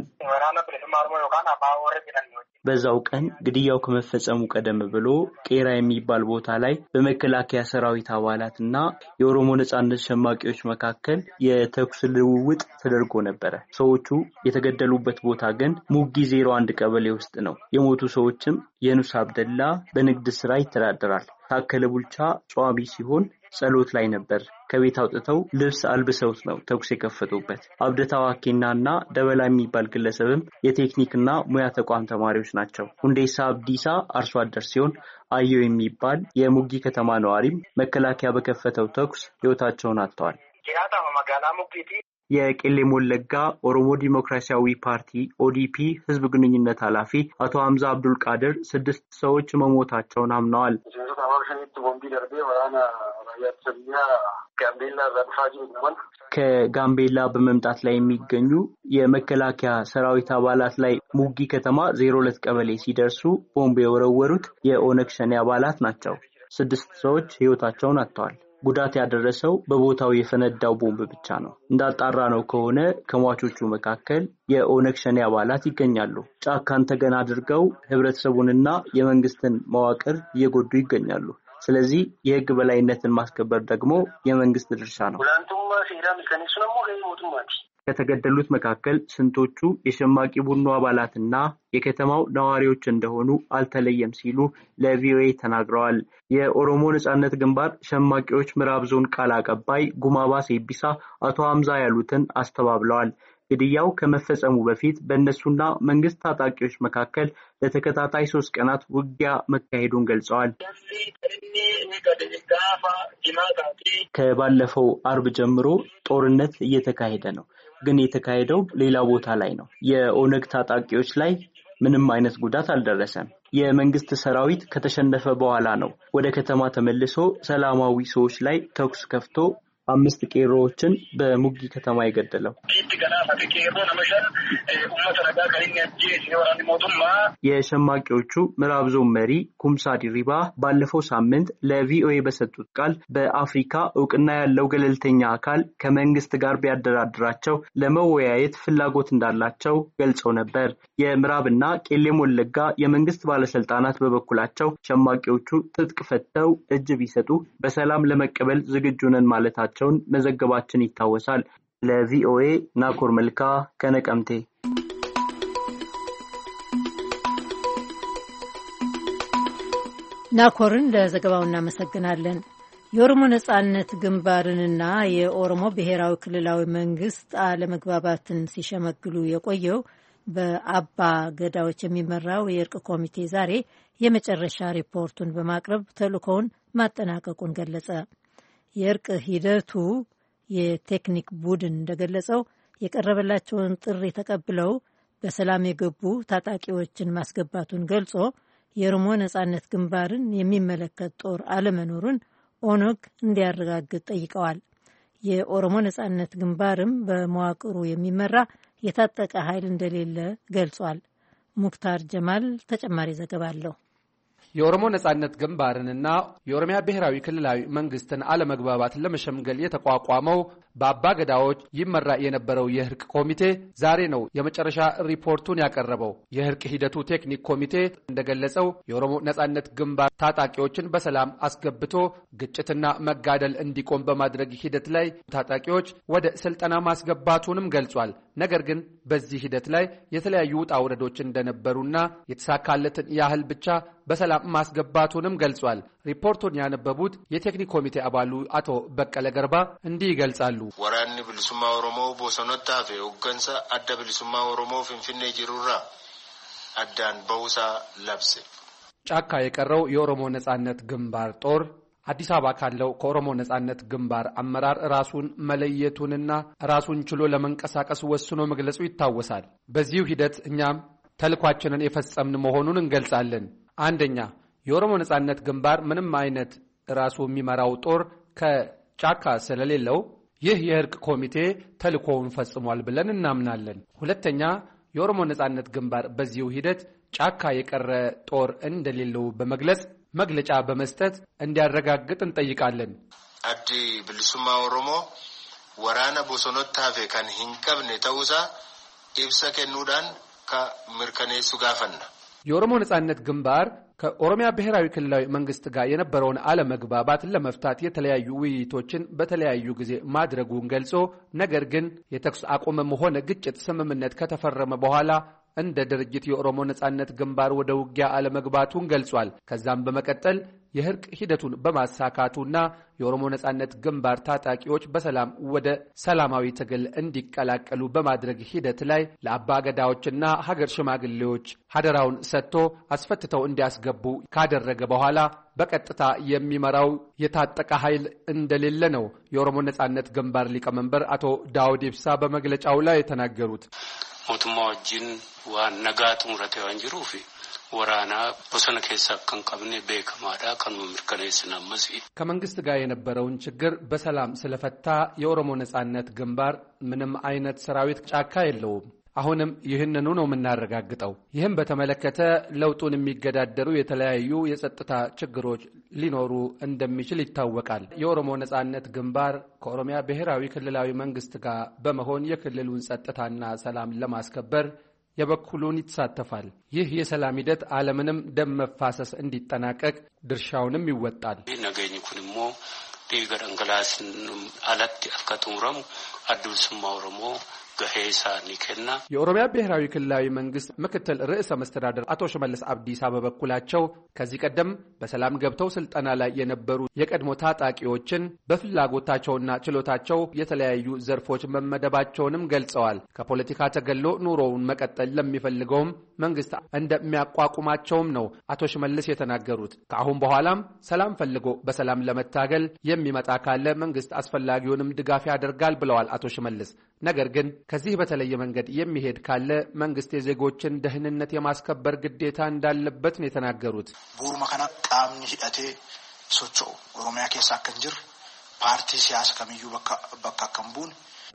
በዛው ቀን ግድያው ከመፈጸሙ ቀደም ብሎ ቄራ የሚባል ቦታ ላይ በመከላከያ ሰራዊት አባላትና የኦሮሞ ነጻነት ሸማቂዎች መካከል የተኩስ ልውውጥ ተደርጎ ነበር። ሰዎቹ የተገደሉበት ቦታ ግን ሙጊ ዜሮ አንድ ቀበሌ ውስጥ ነው። የሞቱ ሰዎችም የኑስ አብደላ በንግድ ስራ ይተዳደራል። ታከለ ቡልቻ ጿሚ ሲሆን ጸሎት ላይ ነበር። ከቤት አውጥተው ልብስ አልብሰውት ነው ተኩስ የከፈቱበት። አብደታ ዋኬናና ደበላ የሚባል ግለሰብም የቴክኒክና ሙያ ተቋም ተማሪዎች ናቸው። ሁንዴሳ አብዲሳ አርሶ አደር ሲሆን አየው የሚባል የሙጊ ከተማ ነዋሪም መከላከያ በከፈተው ተኩስ ህይወታቸውን አጥተዋል። የቄለም ወለጋ ኦሮሞ ዲሞክራሲያዊ ፓርቲ ኦዲፒ ህዝብ ግንኙነት ኃላፊ አቶ ሐምዛ አብዱል ቃድር ስድስት ሰዎች መሞታቸውን አምነዋል። ከጋምቤላ በመምጣት ላይ የሚገኙ የመከላከያ ሰራዊት አባላት ላይ ሙጊ ከተማ ዜሮ ሁለት ቀበሌ ሲደርሱ ቦምብ የወረወሩት የኦነግ ሸኔ አባላት ናቸው። ስድስት ሰዎች ህይወታቸውን አጥተዋል። ጉዳት ያደረሰው በቦታው የፈነዳው ቦምብ ብቻ ነው። እንዳጣራ ነው ከሆነ ከሟቾቹ መካከል የኦነግ ሸኔ አባላት ይገኛሉ። ጫካን ተገና አድርገው ህብረተሰቡንና የመንግስትን መዋቅር እየጎዱ ይገኛሉ። ስለዚህ የህግ በላይነትን ማስከበር ደግሞ የመንግስት ድርሻ ነው። ከተገደሉት መካከል ስንቶቹ የሸማቂ ቡድኑ አባላትና የከተማው ነዋሪዎች እንደሆኑ አልተለየም ሲሉ ለቪኦኤ ተናግረዋል። የኦሮሞ ነጻነት ግንባር ሸማቂዎች ምዕራብ ዞን ቃል አቀባይ ጉማባ ሴቢሳ አቶ ሐምዛ ያሉትን አስተባብለዋል። ግድያው ከመፈጸሙ በፊት በእነሱና መንግስት ታጣቂዎች መካከል ለተከታታይ ሶስት ቀናት ውጊያ መካሄዱን ገልጸዋል። ከባለፈው አርብ ጀምሮ ጦርነት እየተካሄደ ነው። ግን የተካሄደው ሌላ ቦታ ላይ ነው። የኦነግ ታጣቂዎች ላይ ምንም አይነት ጉዳት አልደረሰም። የመንግስት ሰራዊት ከተሸነፈ በኋላ ነው ወደ ከተማ ተመልሶ ሰላማዊ ሰዎች ላይ ተኩስ ከፍቶ አምስት ቄሮዎችን በሙጊ ከተማ የገደለው። የሸማቂዎቹ ምዕራብ ዞን መሪ ኩምሳ ዲሪባ ባለፈው ሳምንት ለቪኦኤ በሰጡት ቃል በአፍሪካ እውቅና ያለው ገለልተኛ አካል ከመንግስት ጋር ቢያደራድራቸው ለመወያየት ፍላጎት እንዳላቸው ገልጸው ነበር። የምዕራብና ቄለም ወለጋ የመንግስት ባለስልጣናት በበኩላቸው ሸማቂዎቹ ትጥቅ ፈተው እጅ ቢሰጡ በሰላም ለመቀበል ዝግጁ ነን ማለታቸው መዘገባችን ይታወሳል። ለቪኦኤ ናኮር መልካ ከነቀምቴ። ናኮርን ለዘገባው እናመሰግናለን። የኦሮሞ ነጻነት ግንባርንና የኦሮሞ ብሔራዊ ክልላዊ መንግስት አለመግባባትን ሲሸመግሉ የቆየው በአባ ገዳዎች የሚመራው የእርቅ ኮሚቴ ዛሬ የመጨረሻ ሪፖርቱን በማቅረብ ተልእኮውን ማጠናቀቁን ገለጸ። የእርቅ ሂደቱ የቴክኒክ ቡድን እንደገለጸው የቀረበላቸውን ጥሪ ተቀብለው በሰላም የገቡ ታጣቂዎችን ማስገባቱን ገልጾ የኦሮሞ ነጻነት ግንባርን የሚመለከት ጦር አለመኖሩን ኦነግ እንዲያረጋግጥ ጠይቀዋል። የኦሮሞ ነጻነት ግንባርም በመዋቅሩ የሚመራ የታጠቀ ኃይል እንደሌለ ገልጿል። ሙክታር ጀማል ተጨማሪ ዘገባ አለው። የኦሮሞ ነጻነት ግንባርንና የኦሮሚያ ብሔራዊ ክልላዊ መንግስትን አለመግባባትን ለመሸምገል የተቋቋመው በአባ ገዳዎች ይመራ የነበረው የእርቅ ኮሚቴ ዛሬ ነው የመጨረሻ ሪፖርቱን ያቀረበው። የእርቅ ሂደቱ ቴክኒክ ኮሚቴ እንደገለጸው የኦሮሞ ነጻነት ግንባር ታጣቂዎችን በሰላም አስገብቶ ግጭትና መጋደል እንዲቆም በማድረግ ሂደት ላይ ታጣቂዎች ወደ ስልጠና ማስገባቱንም ገልጿል። ነገር ግን በዚህ ሂደት ላይ የተለያዩ ውጣ ውረዶች እንደነበሩና የተሳካለትን ያህል ብቻ በሰላም ማስገባቱንም ገልጿል። ሪፖርቱን ያነበቡት የቴክኒክ ኮሚቴ አባሉ አቶ በቀለ ገርባ እንዲህ ይገልጻሉ። ወራኒ ብልሱማ ኦሮሞ ቦሰኖታፌ ኡገንሳ አደ ብልሱማ ኦሮሞ ፍንፍኔ ጅሩራ አዳን በውሳ ለብሰ ጫካ የቀረው የኦሮሞ ነጻነት ግንባር ጦር አዲስ አበባ ካለው ከኦሮሞ ነጻነት ግንባር አመራር ራሱን መለየቱንና ራሱን ችሎ ለመንቀሳቀስ ወስኖ መግለጹ ይታወሳል። በዚሁ ሂደት እኛም ተልኳችንን የፈጸምን መሆኑን እንገልጻለን። አንደኛ የኦሮሞ ነጻነት ግንባር ምንም አይነት ራሱ የሚመራው ጦር ከጫካ ስለሌለው ይህ የእርቅ ኮሚቴ ተልኮውን ፈጽሟል ብለን እናምናለን። ሁለተኛ የኦሮሞ ነጻነት ግንባር በዚሁ ሂደት ጫካ የቀረ ጦር እንደሌለው በመግለጽ መግለጫ በመስጠት እንዲያረጋግጥ እንጠይቃለን። አዲ ብልሱማ ኦሮሞ ወራና ቦሶኖት ታፌ ካን ሂንቀብነ ተውሳ ኢብሳ ከኑዳን ከመርከኔሱ ጋፈና የኦሮሞ ነጻነት ግንባር ከኦሮሚያ ብሔራዊ ክልላዊ መንግስት ጋር የነበረውን አለመግባባት ለመፍታት የተለያዩ ውይይቶችን በተለያዩ ጊዜ ማድረጉን ገልጾ ነገር ግን የተኩስ አቁምም ሆነ ግጭት ስምምነት ከተፈረመ በኋላ እንደ ድርጅት የኦሮሞ ነጻነት ግንባር ወደ ውጊያ አለመግባቱን ገልጿል። ከዛም በመቀጠል የእርቅ ሂደቱን በማሳካቱና የኦሮሞ ነጻነት ግንባር ታጣቂዎች በሰላም ወደ ሰላማዊ ትግል እንዲቀላቀሉ በማድረግ ሂደት ላይ ለአባ ገዳዎችና ሀገር ሽማግሌዎች ሀደራውን ሰጥቶ አስፈትተው እንዲያስገቡ ካደረገ በኋላ በቀጥታ የሚመራው የታጠቀ ኃይል እንደሌለ ነው የኦሮሞ ነጻነት ግንባር ሊቀመንበር አቶ ዳውድ ኢብሳ በመግለጫው ላይ የተናገሩት። ሞቱማ ወጅን ዋነጋቱ ሙራቴ ወንጅሩፊ ወራና በሰነ ከሳ ከንቀብኔ በከማዳ ከኑ ምርከኔስና መሲ ከመንግስት ጋር የነበረውን ችግር በሰላም ስለፈታ የኦሮሞ ነጻነት ግንባር ምንም አይነት ሰራዊት ጫካ የለውም። አሁንም ይህንኑ ነው የምናረጋግጠው። ይህም በተመለከተ ለውጡን የሚገዳደሩ የተለያዩ የጸጥታ ችግሮች ሊኖሩ እንደሚችል ይታወቃል። የኦሮሞ ነጻነት ግንባር ከኦሮሚያ ብሔራዊ ክልላዊ መንግስት ጋር በመሆን የክልሉን ጸጥታና ሰላም ለማስከበር የበኩሉን ይተሳተፋል። ይህ የሰላም ሂደት ዓለምንም ደም መፋሰስ እንዲጠናቀቅ ድርሻውንም ይወጣል። ነገኝኩንሞ ዲገረንገላስን አለት አከቱምረም አዱስማ ኦሮሞ የኦሮሚያ ብሔራዊ ክልላዊ መንግስት ምክትል ርዕሰ መስተዳድር አቶ ሽመልስ አብዲሳ በበኩላቸው ከዚህ ቀደም በሰላም ገብተው ስልጠና ላይ የነበሩ የቀድሞ ታጣቂዎችን በፍላጎታቸውና ችሎታቸው የተለያዩ ዘርፎች መመደባቸውንም ገልጸዋል። ከፖለቲካ ተገሎ ኑሮውን መቀጠል ለሚፈልገውም መንግስት እንደሚያቋቁማቸውም ነው አቶ ሽመልስ የተናገሩት። ከአሁን በኋላም ሰላም ፈልጎ በሰላም ለመታገል የሚመጣ ካለ መንግስት አስፈላጊውንም ድጋፍ ያደርጋል ብለዋል አቶ ሽመልስ። ነገር ግን ከዚህ በተለየ መንገድ የሚሄድ ካለ መንግስት የዜጎችን ደህንነት የማስከበር ግዴታ እንዳለበት ነው የተናገሩት። ቡርማ ከና ቃምኒ ሂደቴ ሶቾ ኦሮሚያ ኬሳ ከንጅር ፓርቲ ሲያስ ከሚዩ በካ ከምቡን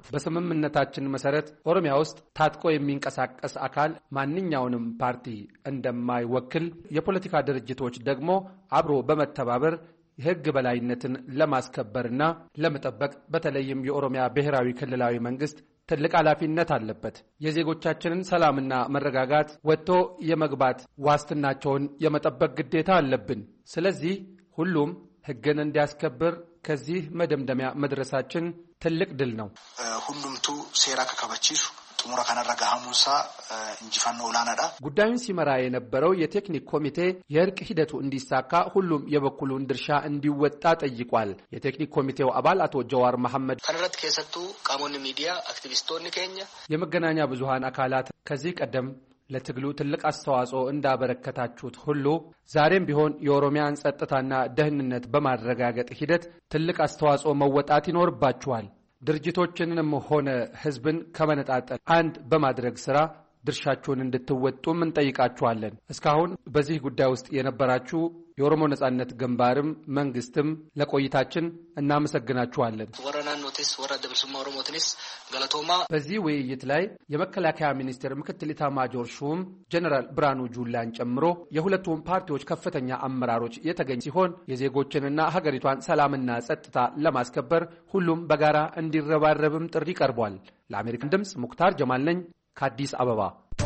በስምምነታችን መሰረት ኦሮሚያ ውስጥ ታጥቆ የሚንቀሳቀስ አካል ማንኛውንም ፓርቲ እንደማይወክል፣ የፖለቲካ ድርጅቶች ደግሞ አብሮ በመተባበር የህግ በላይነትን ለማስከበርና ለመጠበቅ በተለይም የኦሮሚያ ብሔራዊ ክልላዊ መንግስት ትልቅ ኃላፊነት አለበት። የዜጎቻችንን ሰላምና መረጋጋት ወጥቶ የመግባት ዋስትናቸውን የመጠበቅ ግዴታ አለብን። ስለዚህ ሁሉም ህግን እንዲያስከብር ከዚህ መደምደሚያ መድረሳችን ትልቅ ድል ነው። ሁሉምቱ ሴራ ከከበቺሱ ጥሙራ ከነረጋሃሙሳ እንጂፋኖ ላናዳ ጉዳዩን ሲመራ የነበረው የቴክኒክ ኮሚቴ የእርቅ ሂደቱ እንዲሳካ ሁሉም የበኩሉን ድርሻ እንዲወጣ ጠይቋል። የቴክኒክ ኮሚቴው አባል አቶ ጀዋር መሐመድ ከነረት ከሰጡ ቃሞን ሚዲያ አክቲቪስቶን ከኛ የመገናኛ ብዙሃን አካላት ከዚህ ቀደም ለትግሉ ትልቅ አስተዋጽኦ እንዳበረከታችሁት ሁሉ ዛሬም ቢሆን የኦሮሚያን ጸጥታና ደህንነት በማረጋገጥ ሂደት ትልቅ አስተዋጽኦ መወጣት ይኖርባችኋል። ድርጅቶችንንም ሆነ ህዝብን ከመነጣጠል አንድ በማድረግ ሥራ ድርሻችሁን እንድትወጡም እንጠይቃችኋለን። እስካሁን በዚህ ጉዳይ ውስጥ የነበራችሁ የኦሮሞ ነጻነት ግንባርም መንግስትም ለቆይታችን እናመሰግናችኋለን። ወራና ኖቲስ ወራ ደብልሱማ ኦሮሞትንስ ገለቶማ በዚህ ውይይት ላይ የመከላከያ ሚኒስቴር ምክትል ኢታማጆር ሹም ጀነራል ብርሃኑ ጁላን ጨምሮ የሁለቱም ፓርቲዎች ከፍተኛ አመራሮች የተገኙ ሲሆን የዜጎችንና ሀገሪቷን ሰላምና ጸጥታ ለማስከበር ሁሉም በጋራ እንዲረባረብም ጥሪ ቀርቧል። ለአሜሪካን ድምጽ ሙክታር ጀማል ነኝ ከአዲስ አበባ።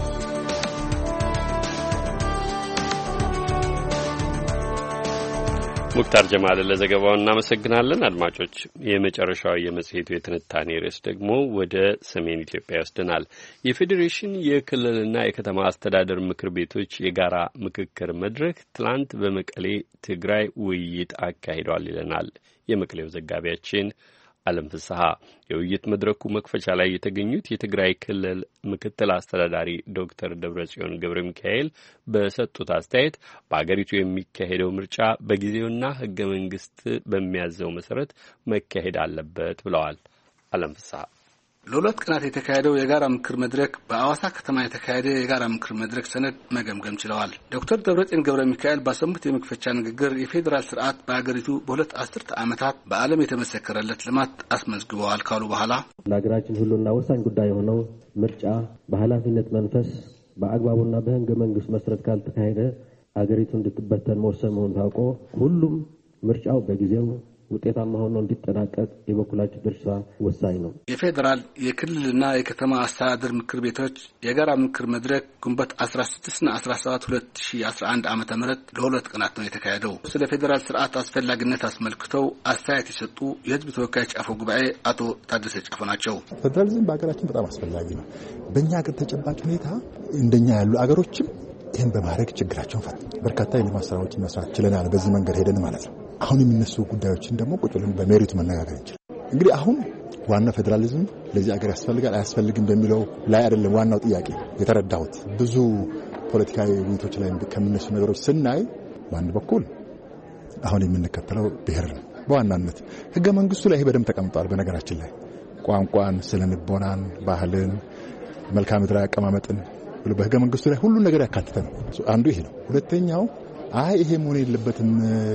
ሙክታር ጀማል ለዘገባው እናመሰግናለን። አድማጮች፣ የመጨረሻው የመጽሔቱ የትንታኔ ርዕስ ደግሞ ወደ ሰሜን ኢትዮጵያ ይወስደናል። የፌዴሬሽን የክልልና የከተማ አስተዳደር ምክር ቤቶች የጋራ ምክክር መድረክ ትላንት በመቀሌ ትግራይ ውይይት አካሂዷል ይለናል የመቀሌው ዘጋቢያችን አለም ፍስሐ የውይይት መድረኩ መክፈቻ ላይ የተገኙት የትግራይ ክልል ምክትል አስተዳዳሪ ዶክተር ደብረጽዮን ገብረ ሚካኤል በሰጡት አስተያየት በአገሪቱ የሚካሄደው ምርጫ በጊዜውና ሕገ መንግስት በሚያዘው መሰረት መካሄድ አለበት ብለዋል። አለም ፍስሐ ለሁለት ቀናት የተካሄደው የጋራ ምክር መድረክ በአዋሳ ከተማ የተካሄደ የጋራ ምክር መድረክ ሰነድ መገምገም ችለዋል። ዶክተር ደብረጽዮን ገብረ ሚካኤል ባሰሙት የመክፈቻ ንግግር የፌዴራል ስርዓት በአገሪቱ በሁለት አስርተ ዓመታት በዓለም የተመሰከረለት ልማት አስመዝግበዋል ካሉ በኋላ ለሀገራችን ሁሉና ወሳኝ ጉዳይ የሆነው ምርጫ በኃላፊነት መንፈስ በአግባቡና በሕገ መንግስት መሰረት ካልተካሄደ አገሪቱ እንድትበተን መወሰን መሆኑን ታውቆ ሁሉም ምርጫው በጊዜው ውጤታማ ሆኖ እንዲጠናቀቅ የበኩላቸው ድርሻ ወሳኝ ነው። የፌዴራል የክልልና የከተማ አስተዳደር ምክር ቤቶች የጋራ ምክር መድረክ ግንቦት አስራ ስድስት እና አስራ ሰባት ሁለት ሺህ አስራ አንድ ዓመተ ምህረት ለሁለት ቀናት ነው የተካሄደው። ስለ ፌዴራል ስርዓት አስፈላጊነት አስመልክተው አስተያየት የሰጡ የህዝብ ተወካዮች አፈ ጉባኤ አቶ ታደሰ ጫፎ ናቸው። ፌዴራሊዝም በአገራችን በጣም አስፈላጊ ነው። በእኛ ሀገር ተጨባጭ ሁኔታ እንደኛ ያሉ አገሮችም ይህን በማድረግ ችግራቸውን ፈት በርካታ የልማት ስራዎችን መስራት ችለናል። በዚህ መንገድ ሄደን ማለት ነው። አሁን የሚነሱ ጉዳዮችን ደግሞ ቁጭ ብለን በሜሪቱ መነጋገር እንችላለን። እንግዲህ አሁን ዋና ፌዴራሊዝም ለዚህ ሀገር ያስፈልጋል አያስፈልግም በሚለው ላይ አይደለም ዋናው ጥያቄ የተረዳሁት። ብዙ ፖለቲካዊ ውይይቶች ላይ ከሚነሱ ነገሮች ስናይ በአንድ በኩል አሁን የምንከተለው ብሔር ነው። በዋናነት ህገ መንግስቱ ላይ ይሄ በደንብ ተቀምጧል። በነገራችን ላይ ቋንቋን፣ ስነ-ልቦናን፣ ባህልን፣ መልክዓ ምድራዊ አቀማመጥን ብሎ በህገ መንግስቱ ላይ ሁሉ ነገር ያካተተ ነው። አንዱ ይሄ ነው። ሁለተኛው አይ ይሄ መሆን የለበትም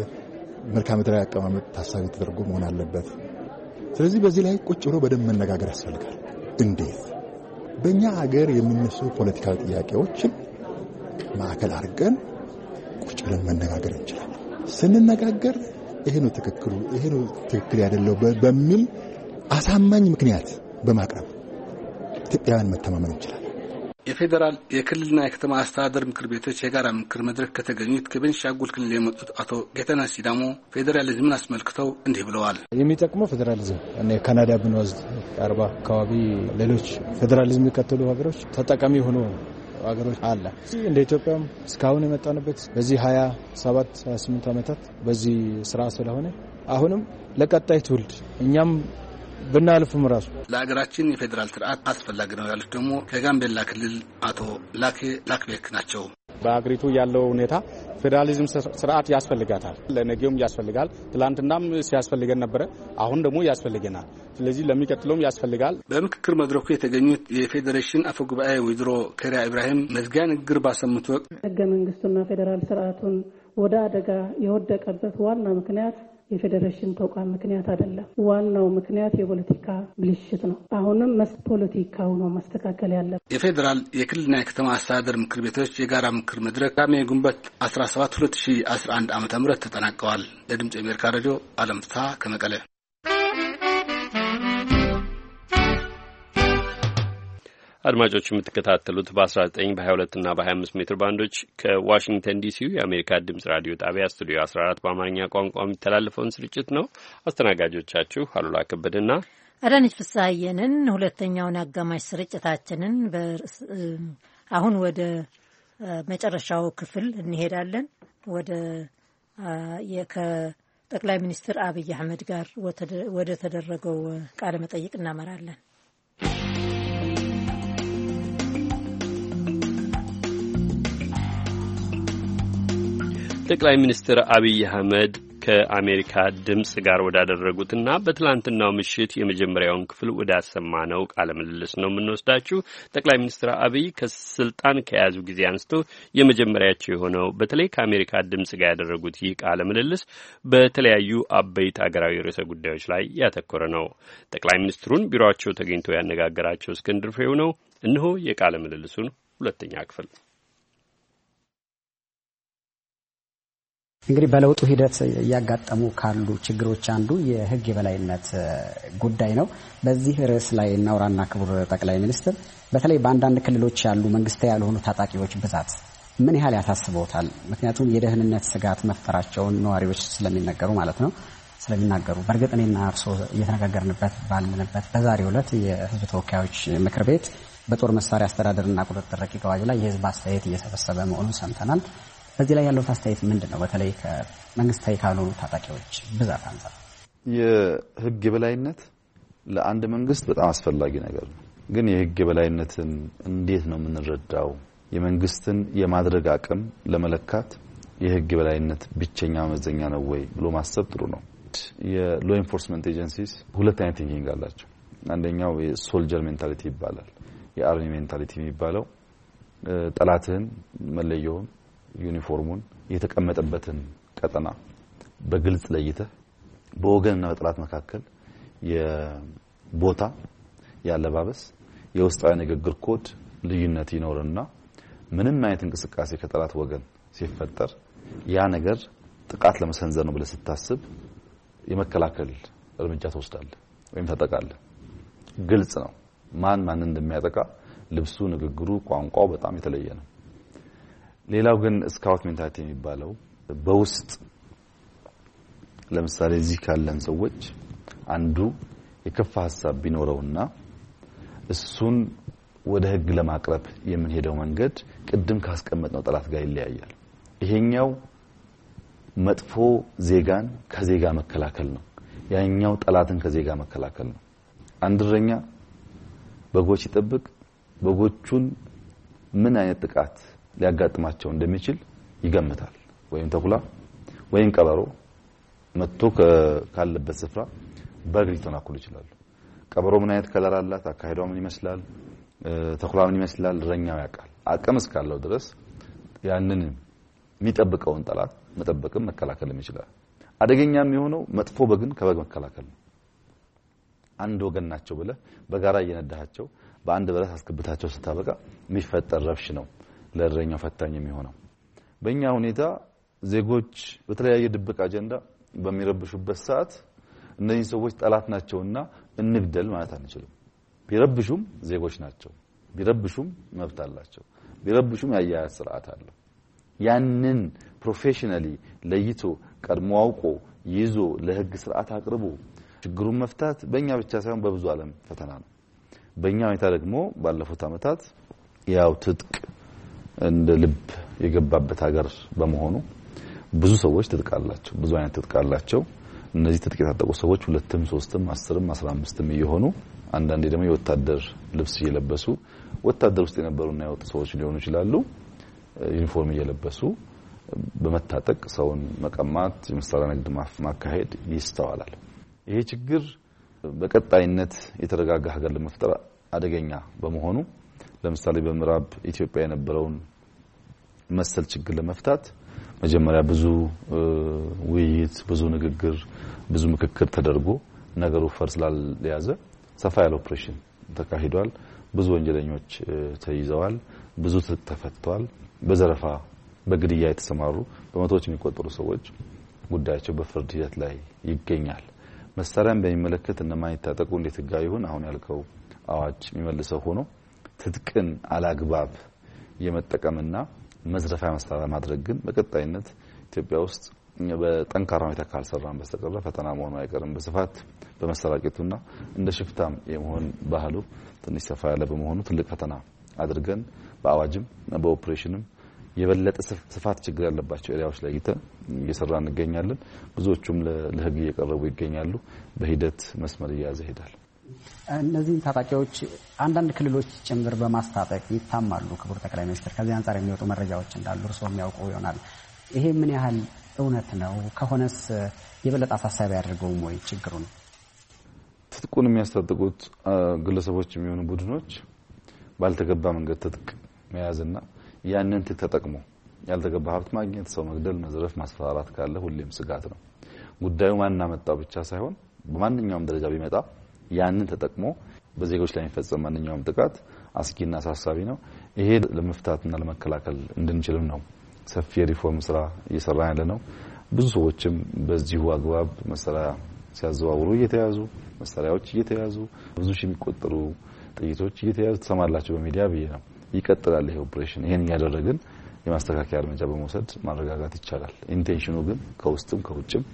መልክዓ ምድራዊ አቀማመጥ ታሳቢ ተደርጎ መሆን አለበት። ስለዚህ በዚህ ላይ ቁጭ ብሎ በደንብ መነጋገር ያስፈልጋል። እንዴት በእኛ ሀገር የሚነሱ ፖለቲካዊ ጥያቄዎችን ማዕከል አድርገን ቁጭ ብለን መነጋገር እንችላለን። ስንነጋገር ይሄ ነው ትክክሉ ይሄ ነው ትክክል ያደለው በሚል አሳማኝ ምክንያት በማቅረብ ኢትዮጵያውያን መተማመን እንችላለን። የፌዴራል የክልልና የከተማ አስተዳደር ምክር ቤቶች የጋራ ምክር መድረክ ከተገኙት ከቤንሻንጉል ክልል የመጡት አቶ ጌታነህ ሲዳሞ ፌዴራሊዝምን አስመልክተው እንዲህ ብለዋል። የሚጠቅመው ፌዴራሊዝም እኔ ካናዳ ብንወስድ አርባ አካባቢ ሌሎች ፌዴራሊዝም የሚከተሉ ሀገሮች ተጠቃሚ ሆኖ ሀገሮች አለ። እንደ ኢትዮጵያም እስካሁን የመጣንበት በዚህ ሀያ ሰባት ሀያ ስምንት ዓመታት በዚህ ስራ ስለሆነ አሁንም ለቀጣይ ትውልድ እኛም ብናልፍም ራሱ ለሀገራችን የፌዴራል ስርዓት አስፈላጊ ነው ያሉት ደግሞ ከጋምቤላ ክልል አቶ ላኬ ላክቤክ ናቸው። በአገሪቱ ያለው ሁኔታ ፌዴራሊዝም ስርዓት ያስፈልጋታል። ለነገውም ያስፈልጋል። ትላንትናም ሲያስፈልገን ነበር፣ አሁን ደግሞ ያስፈልገናል። ስለዚህ ለሚቀጥለውም ያስፈልጋል። በምክክር መድረኩ የተገኙት የፌዴሬሽን አፈ ጉባኤ ወይዘሮ ከሪያ ኢብራሂም መዝጊያ ንግግር ባሰሙት ወቅት ህገ መንግስቱና ፌዴራል ስርዓቱን ወደ አደጋ የወደቀበት ዋና ምክንያት የፌዴሬሽን ተቋም ምክንያት አይደለም። ዋናው ምክንያት የፖለቲካ ብልሽት ነው። አሁንም ፖለቲካው ነው መስተካከል ያለበት። የፌዴራል የክልልና የከተማ አስተዳደር ምክር ቤቶች የጋራ ምክር መድረክ ቃሜ ግንቦት አስራ ሰባት ሁለት ሺህ አስራ አንድ ዓመተ ምህረት ተጠናቀዋል። ለድምጽ የአሜሪካ ሬዲዮ አለም ፍስሐ ከመቀለ። አድማጮች የምትከታተሉት በአስራ ዘጠኝ በሀያ ሁለት እና በሀያ አምስት ሜትር ባንዶች ከዋሽንግተን ዲሲው የአሜሪካ ድምጽ ራዲዮ ጣቢያ ስቱዲዮ አስራ አራት በአማርኛ ቋንቋ የሚተላለፈውን ስርጭት ነው። አስተናጋጆቻችሁ አሉላ ከበደና አዳነች ፍስሐየንን። ሁለተኛውን አጋማሽ ስርጭታችንን አሁን ወደ መጨረሻው ክፍል እንሄዳለን። ወደ ከጠቅላይ ሚኒስትር አብይ አህመድ ጋር ወደ ተደረገው ቃለ መጠይቅ እናመራለን። ጠቅላይ ሚኒስትር አብይ አህመድ ከአሜሪካ ድምጽ ጋር ወዳደረጉትና በትላንትናው ምሽት የመጀመሪያውን ክፍል ወዳሰማ ነው ቃለ ምልልስ ነው የምንወስዳችሁ። ጠቅላይ ሚኒስትር አብይ ከስልጣን ከያዙ ጊዜ አንስቶ የመጀመሪያቸው የሆነው በተለይ ከአሜሪካ ድምጽ ጋር ያደረጉት ይህ ቃለ ምልልስ በተለያዩ አበይት አገራዊ ርዕሰ ጉዳዮች ላይ ያተኮረ ነው። ጠቅላይ ሚኒስትሩን ቢሮአቸው ተገኝቶ ያነጋገራቸው እስክንድር ፍሬው ነው። እነሆ የቃለ ምልልሱን ሁለተኛ ክፍል። እንግዲህ በለውጡ ሂደት እያጋጠሙ ካሉ ችግሮች አንዱ የሕግ የበላይነት ጉዳይ ነው። በዚህ ርዕስ ላይ እናውራና ክቡር ጠቅላይ ሚኒስትር በተለይ በአንዳንድ ክልሎች ያሉ መንግስታዊ ያልሆኑ ታጣቂዎች ብዛት ምን ያህል ያሳስበውታል? ምክንያቱም የደህንነት ስጋት መፍጠራቸውን ነዋሪዎች ስለሚነገሩ ማለት ነው ስለሚናገሩ በእርግጥ እኔና እርስዎ እየተነጋገርንበት ባለንበት በዛሬው ዕለት የህዝብ ተወካዮች ምክር ቤት በጦር መሳሪያ አስተዳደርና ቁጥጥር ረቂቅ አዋጅ ላይ የህዝብ አስተያየት እየሰበሰበ መሆኑን ሰምተናል። በዚህ ላይ ያለው አስተያየት ምንድነው? በተለይ ከመንግስታዊ ካልሆኑ ታጣቂዎች ብዛት አንፃር የህግ የበላይነት ለአንድ መንግስት በጣም አስፈላጊ ነገር ነው። ግን የህግ የበላይነትን እንዴት ነው የምንረዳው? የመንግስትን የማድረግ አቅም ለመለካት የህግ የበላይነት ብቸኛ መመዘኛ ነው ወይ ብሎ ማሰብ ጥሩ ነው። የሎ ኢንፎርስመንት ኤጀንሲስ ሁለት አይነት ቲንኪንግ አላቸው። አንደኛው የሶልጀር ሜንታሊቲ ይባላል። የአርሚ ሜንታሊቲ የሚባለው ጠላትን መለየውን ዩኒፎርሙን የተቀመጠበትን ቀጠና በግልጽ ለይተህ በወገንና በጠላት መካከል የቦታ ያለባበስ የውስጣዊ ንግግር ኮድ ልዩነት ይኖርና ምንም አይነት እንቅስቃሴ ከጠላት ወገን ሲፈጠር ያ ነገር ጥቃት ለመሰንዘር ነው ብለህ ስታስብ የመከላከል እርምጃ ትወስዳለህ ወይም ተጠቃለህ። ግልጽ ነው ማን ማን እንደሚያጠቃ ልብሱ፣ ንግግሩ፣ ቋንቋው በጣም የተለየ ነው። ሌላው ግን ስካውት ሜንታሊቲ የሚባለው በውስጥ ለምሳሌ እዚህ ካለን ሰዎች አንዱ የከፋ ሐሳብ ቢኖረውና እሱን ወደ ህግ ለማቅረብ የምንሄደው መንገድ ቅድም ካስቀመጥነው ጠላት ጋር ይለያያል። ይሄኛው መጥፎ ዜጋን ከዜጋ መከላከል ነው፣ ያኛው ጠላትን ከዜጋ መከላከል ነው። አንድ እረኛ በጎች ይጠብቅ በጎቹን ምን አይነት ጥቃት ሊያጋጥማቸው እንደሚችል ይገምታል። ወይም ተኩላ ወይም ቀበሮ መጥቶ ካለበት ስፍራ በእግር ሊተናኮሉ ይችላሉ። ቀበሮ ምን አይነት ከለር አላት፣ አካሄዷ ምን ይመስላል፣ ተኩላ ምን ይመስላል እረኛው ያውቃል። አቅም እስካለው ድረስ ያንን የሚጠብቀውን ጠላት መጠበቅም መከላከልም ይችላል። አደገኛም የሆነው መጥፎ በግን ከበግ መከላከል ነው። አንድ ወገን ናቸው ብለህ በጋራ እየነዳሃቸው በአንድ በራስ አስከብታቸው ስታበቃ የሚፈጠር ረብሽ ነው ለእረኛው ፈታኝ የሚሆነው። በእኛ ሁኔታ ዜጎች በተለያየ ድብቅ አጀንዳ በሚረብሹበት ሰዓት እነዚህ ሰዎች ጠላት ናቸውና እንግደል ማለት አንችልም። ቢረብሹም ዜጎች ናቸው፣ ቢረብሹም መብት አላቸው፣ ቢረብሹም ያያያዝ ስርዓት አለው። ያንን ፕሮፌሽናሊ ለይቶ ቀድሞ አውቆ ይዞ ለህግ ስርዓት አቅርቦ ችግሩን መፍታት በእኛ ብቻ ሳይሆን በብዙ ዓለም ፈተና ነው። በእኛ ሁኔታ ደግሞ ባለፉት አመታት ያው ትጥቅ እንደ ልብ የገባበት ሀገር በመሆኑ ብዙ ሰዎች ትጥቅ አላቸው፣ ብዙ አይነት ትጥቅ አላቸው። እነዚህ ትጥቅ የታጠቁ ሰዎች ሁለትም ሶስትም አስርም አስራ አምስትም እየሆኑ አንዳንዴ ደግሞ የወታደር ልብስ እየለበሱ ወታደር ውስጥ የነበሩና የወጡ ሰዎች ሊሆኑ ይችላሉ። ዩኒፎርም እየለበሱ በመታጠቅ ሰውን መቀማት፣ የመሳሪያ ንግድ ማካሄድ ይስተዋላል። ይሄ ችግር በቀጣይነት የተረጋጋ ሀገር ለመፍጠር አደገኛ በመሆኑ ለምሳሌ በምዕራብ ኢትዮጵያ የነበረውን መሰል ችግር ለመፍታት መጀመሪያ ብዙ ውይይት፣ ብዙ ንግግር፣ ብዙ ምክክር ተደርጎ ነገሩ ፈር ስላልያዘ ሰፋ ያለ ኦፕሬሽን ተካሂዷል። ብዙ ወንጀለኞች ተይዘዋል፣ ብዙ ተፈተዋል። በዘረፋ በግድያ የተሰማሩ በመቶዎች የሚቆጠሩ ሰዎች ጉዳያቸው በፍርድ ሂደት ላይ ይገኛል። መሳሪያን በሚመለከት እነማን ይታጠቁ እንዴት ህጋዊ ይሁን አሁን ያልከው አዋጅ የሚመልሰው ሆኖ ትጥቅን አላግባብ የመጠቀምና መዝረፋ መሳሪያ ማድረግ ግን በቀጣይነት ኢትዮጵያ ውስጥ በጠንካራ ሁኔታ ካልሰራን በስተቀር ፈተና መሆኑ አይቀርም። በስፋት በመሰራጨቱና እንደ ሽፍታም የመሆን ባህሉ ትንሽ ሰፋ ያለ በመሆኑ ትልቅ ፈተና አድርገን በአዋጅም በኦፕሬሽንም የበለጠ ስፋት ችግር ያለባቸው ኤሪያዎች ላይ እየሰራ እንገኛለን። ብዙዎቹም ለህግ እየቀረቡ ይገኛሉ። በሂደት መስመር እየያዘ ይሄዳል። እነዚህ ታጣቂዎች አንዳንድ ክልሎች ጭምር በማስታጠቅ ይታማሉ። ክቡር ጠቅላይ ሚኒስትር፣ ከዚህ አንጻር የሚወጡ መረጃዎች እንዳሉ እርስዎ የሚያውቁ ይሆናል። ይሄ ምን ያህል እውነት ነው? ከሆነስ የበለጠ አሳሳቢ ያደርገውም ወይ ችግሩን? ትጥቁን የሚያስታጥቁት ግለሰቦች የሚሆኑ ቡድኖች ባልተገባ መንገድ ትጥቅ መያዝና ያንን ተጠቅሞ ያልተገባ ሀብት ማግኘት፣ ሰው መግደል፣ መዝረፍ፣ ማስፈራራት ካለ ሁሌም ስጋት ነው። ጉዳዩ ማንና መጣው ብቻ ሳይሆን በማንኛውም ደረጃ ቢመጣ ያንን ተጠቅሞ በዜጎች ላይ የሚፈጸም ማንኛውም ጥቃት አስጊና አሳሳቢ ነው። ይሄ ለመፍታትና ለመከላከል እንድንችልም ነው ሰፊ ሪፎርም ስራ እየሰራ ያለ ነው። ብዙ ሰዎችም በዚሁ አግባብ መሳሪያ ሲያዘዋውሩ እየተያዙ መሳሪያዎች እየተያዙ ብዙ ሺህ የሚቆጠሩ ጥይቶች እየተያዙ ተሰማላቸው በሚዲያ ብዬ ነው። ይቀጥላል ይሄ ኦፕሬሽን። ይሄን ያደረግን የማስተካከያ እርምጃ በመውሰድ ማረጋጋት ይቻላል። ኢንቴንሽኑ ግን ከውስጥም ከውጭም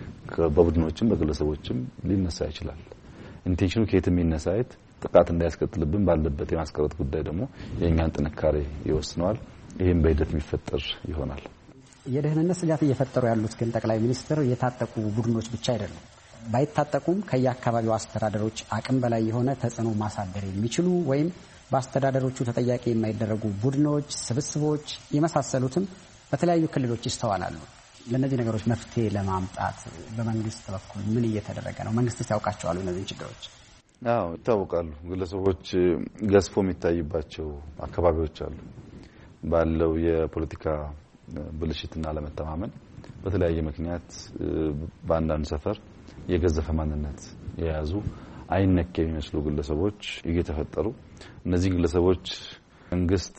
በቡድኖችም በግለሰቦችም ሊነሳ ይችላል። ኢንቴንሽኑ ከየትም ይነሳይት ጥቃት እንዳያስከትልብን ባለበት የማስቀረት ጉዳይ ደግሞ የኛን ጥንካሬ ይወስነዋል። ይሄን በሂደት የሚፈጠር ይሆናል። የደህንነት ስጋት እየፈጠሩ ያሉት ግን ጠቅላይ ሚኒስትር የታጠቁ ቡድኖች ብቻ አይደሉም። ባይታጠቁም ከየአካባቢው አስተዳደሮች አቅም በላይ የሆነ ተጽዕኖ ማሳደር የሚችሉ ወይም በአስተዳደሮቹ ተጠያቂ የማይደረጉ ቡድኖች፣ ስብስቦች የመሳሰሉትም በተለያዩ ክልሎች ይስተዋላሉ። ለነዚህ ነገሮች መፍትሄ ለማምጣት በመንግስት በኩል ምን እየተደረገ ነው? መንግስትስ ያውቃቸዋል እነዚህ ችግሮች? አዎ ይታወቃሉ። ግለሰቦች ገዝፎ የሚታይባቸው አካባቢዎች አሉ። ባለው የፖለቲካ ብልሽትና ለመተማመን በተለያየ ምክንያት በአንዳንድ ሰፈር የገዘፈ ማንነት የያዙ አይነክ የሚመስሉ ግለሰቦች እየተፈጠሩ እነዚህ ግለሰቦች መንግስት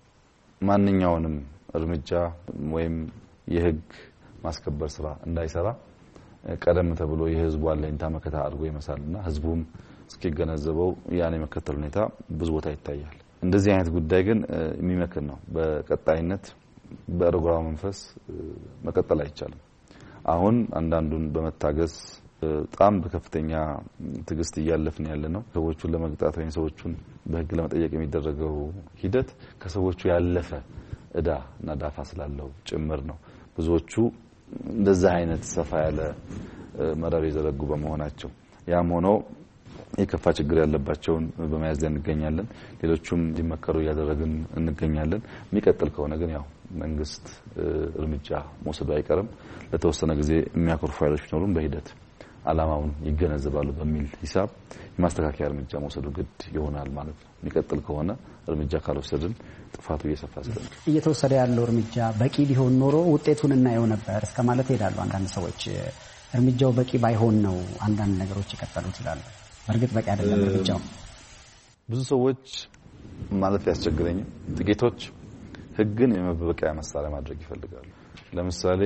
ማንኛውንም እርምጃ ወይም የህግ ማስከበር ስራ እንዳይሰራ ቀደም ተብሎ የህዝቡ አለኝታ መከታ አድርጎ ይመሳልና ህዝቡም እስኪገነዘበው ያን የመከተል ሁኔታ ብዙ ቦታ ይታያል። እንደዚህ አይነት ጉዳይ ግን የሚመክን ነው። በቀጣይነት በርግራ መንፈስ መቀጠል አይቻልም። አሁን አንዳንዱን በመታገስ በጣም በከፍተኛ ትግስት እያለፍን ያለ ነው። ሰዎቹን ለመቅጣት ወይም ሰዎቹን በህግ ለመጠየቅ የሚደረገው ሂደት ከሰዎቹ ያለፈ እዳ እና ዳፋ ስላለው ጭምር ነው። ብዙዎቹ እንደዛ አይነት ሰፋ ያለ መረብ የዘረጉ በመሆናቸው ያም ሆኖ የከፋ ችግር ያለባቸውን በመያዝ ላይ እንገኛለን። ሌሎቹም እንዲመከሩ እያደረግን እንገኛለን። የሚቀጥል ከሆነ ግን ያው መንግስት እርምጃ መውሰዱ አይቀርም። ለተወሰነ ጊዜ የሚያኮርፉ ኃይሎች ቢኖሩም በሂደት አላማውን ይገነዘባሉ በሚል ሂሳብ የማስተካከያ እርምጃ መውሰዱ ግድ ይሆናል ማለት ነው። የሚቀጥል ከሆነ እርምጃ ካልወሰድን ጥፋቱ እየሰፋ ስለሆነ እየተወሰደ ያለው እርምጃ በቂ ቢሆን ኖሮ ውጤቱን እናየው ነበር እስከ ማለት ይሄዳሉ አንዳንድ ሰዎች። እርምጃው በቂ ባይሆን ነው አንዳንድ ነገሮች ይቀጥሉት ይላሉ። በእርግጥ በቂ አይደለም እርምጃው። ብዙ ሰዎች ማለት ያስቸግረኝ ጥቂቶች ህግን የመበቀያ መሳሪያ ማድረግ ይፈልጋሉ። ለምሳሌ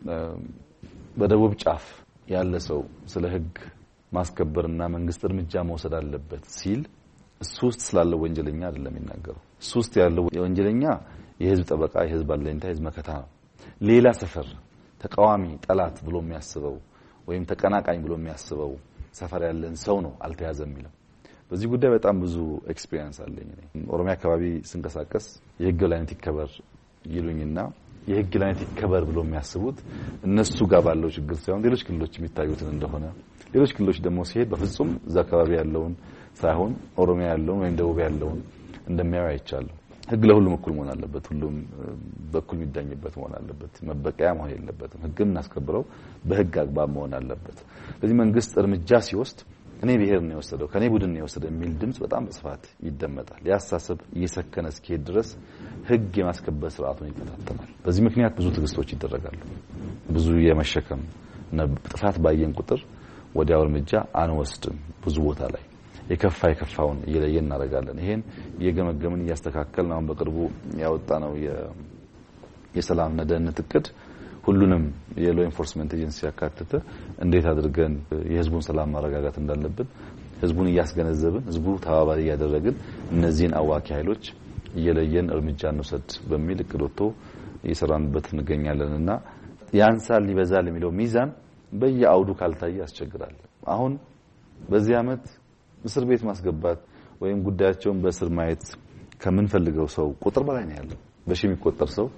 በደቡብ ጫፍ ያለ ሰው ስለ ህግ ማስከበርና መንግስት እርምጃ መውሰድ አለበት ሲል እሱ ውስጥ ስላለው ወንጀለኛ አይደለም የሚናገረው። እሱ ውስጥ ያለው ወንጀለኛ የህዝብ ጠበቃ፣ የህዝብ አለኝታ፣ የህዝብ መከታ ነው። ሌላ ሰፈር ተቃዋሚ ጠላት ብሎ የሚያስበው ወይም ተቀናቃኝ ብሎ የሚያስበው ሰፈር ያለን ሰው ነው አልተያዘም የሚለው። በዚህ ጉዳይ በጣም ብዙ ኤክስፒሪየንስ አለኝ እኔ። ኦሮሚያ አካባቢ ስንቀሳቀስ የህግ የበላይነት ይከበር ይሉኝና የህግ የበላይነት ይከበር ብሎ የሚያስቡት እነሱ ጋር ባለው ችግር ሳይሆን ሌሎች ክልሎች የሚታዩትን እንደሆነ፣ ሌሎች ክልሎች ደግሞ ሲሄድ በፍጹም እዛ አካባቢ ያለውን ሳይሆን ኦሮሚያ ያለውን ወይም ደቡብ ያለውን እንደሚያዩ አይቻለሁ። ህግ ለሁሉም እኩል መሆን አለበት። ሁሉም በኩል የሚዳኝበት መሆን አለበት። መበቀያ መሆን የለበትም። ህግን እናስከብረው በህግ አግባብ መሆን አለበት። ስለዚህ መንግስት እርምጃ ሲወስድ እኔ ብሔር ነው የወሰደው ከኔ ቡድን ነው የወሰደው የሚል ድምጽ በጣም በስፋት ይደመጣል። ያሳሰብ እየሰከነ እስኪሄድ ድረስ ህግ የማስከበር ስርዓቱን ይፈታተናል። በዚህ ምክንያት ብዙ ትግስቶች ይደረጋሉ። ብዙ የመሸከም ጥፋት ባየን ቁጥር ወዲያው እርምጃ አንወስድም። ብዙ ቦታ ላይ የከፋ የከፋውን እየለየን እናደርጋለን። ይሄን እየገመገምን እያስተካከልን አሁን በቅርቡ ያወጣነው የሰላምና ደህንነት እቅድ ሁሉንም የሎ ኢንፎርስመንት ኤጀንሲ ያካተተ እንዴት አድርገን የህዝቡን ሰላም ማረጋጋት እንዳለብን ህዝቡን እያስገነዘብን ህዝቡ ተባባሪ እያደረግን እነዚህን አዋኪ ኃይሎች እየለየን እርምጃ እንውሰድ በሚል እቅድ ወጥቶ እየሰራንበት እንገኛለንና ያንሳል ይበዛል የሚለው ሚዛን በየአውዱ ካልታየ ያስቸግራል። አሁን በዚህ አመት እስር ቤት ማስገባት ወይም ጉዳያቸውን በእስር ማየት ከምንፈልገው ሰው ቁጥር በላይ ነው ያለው። በሺ የሚቆጠር ሰው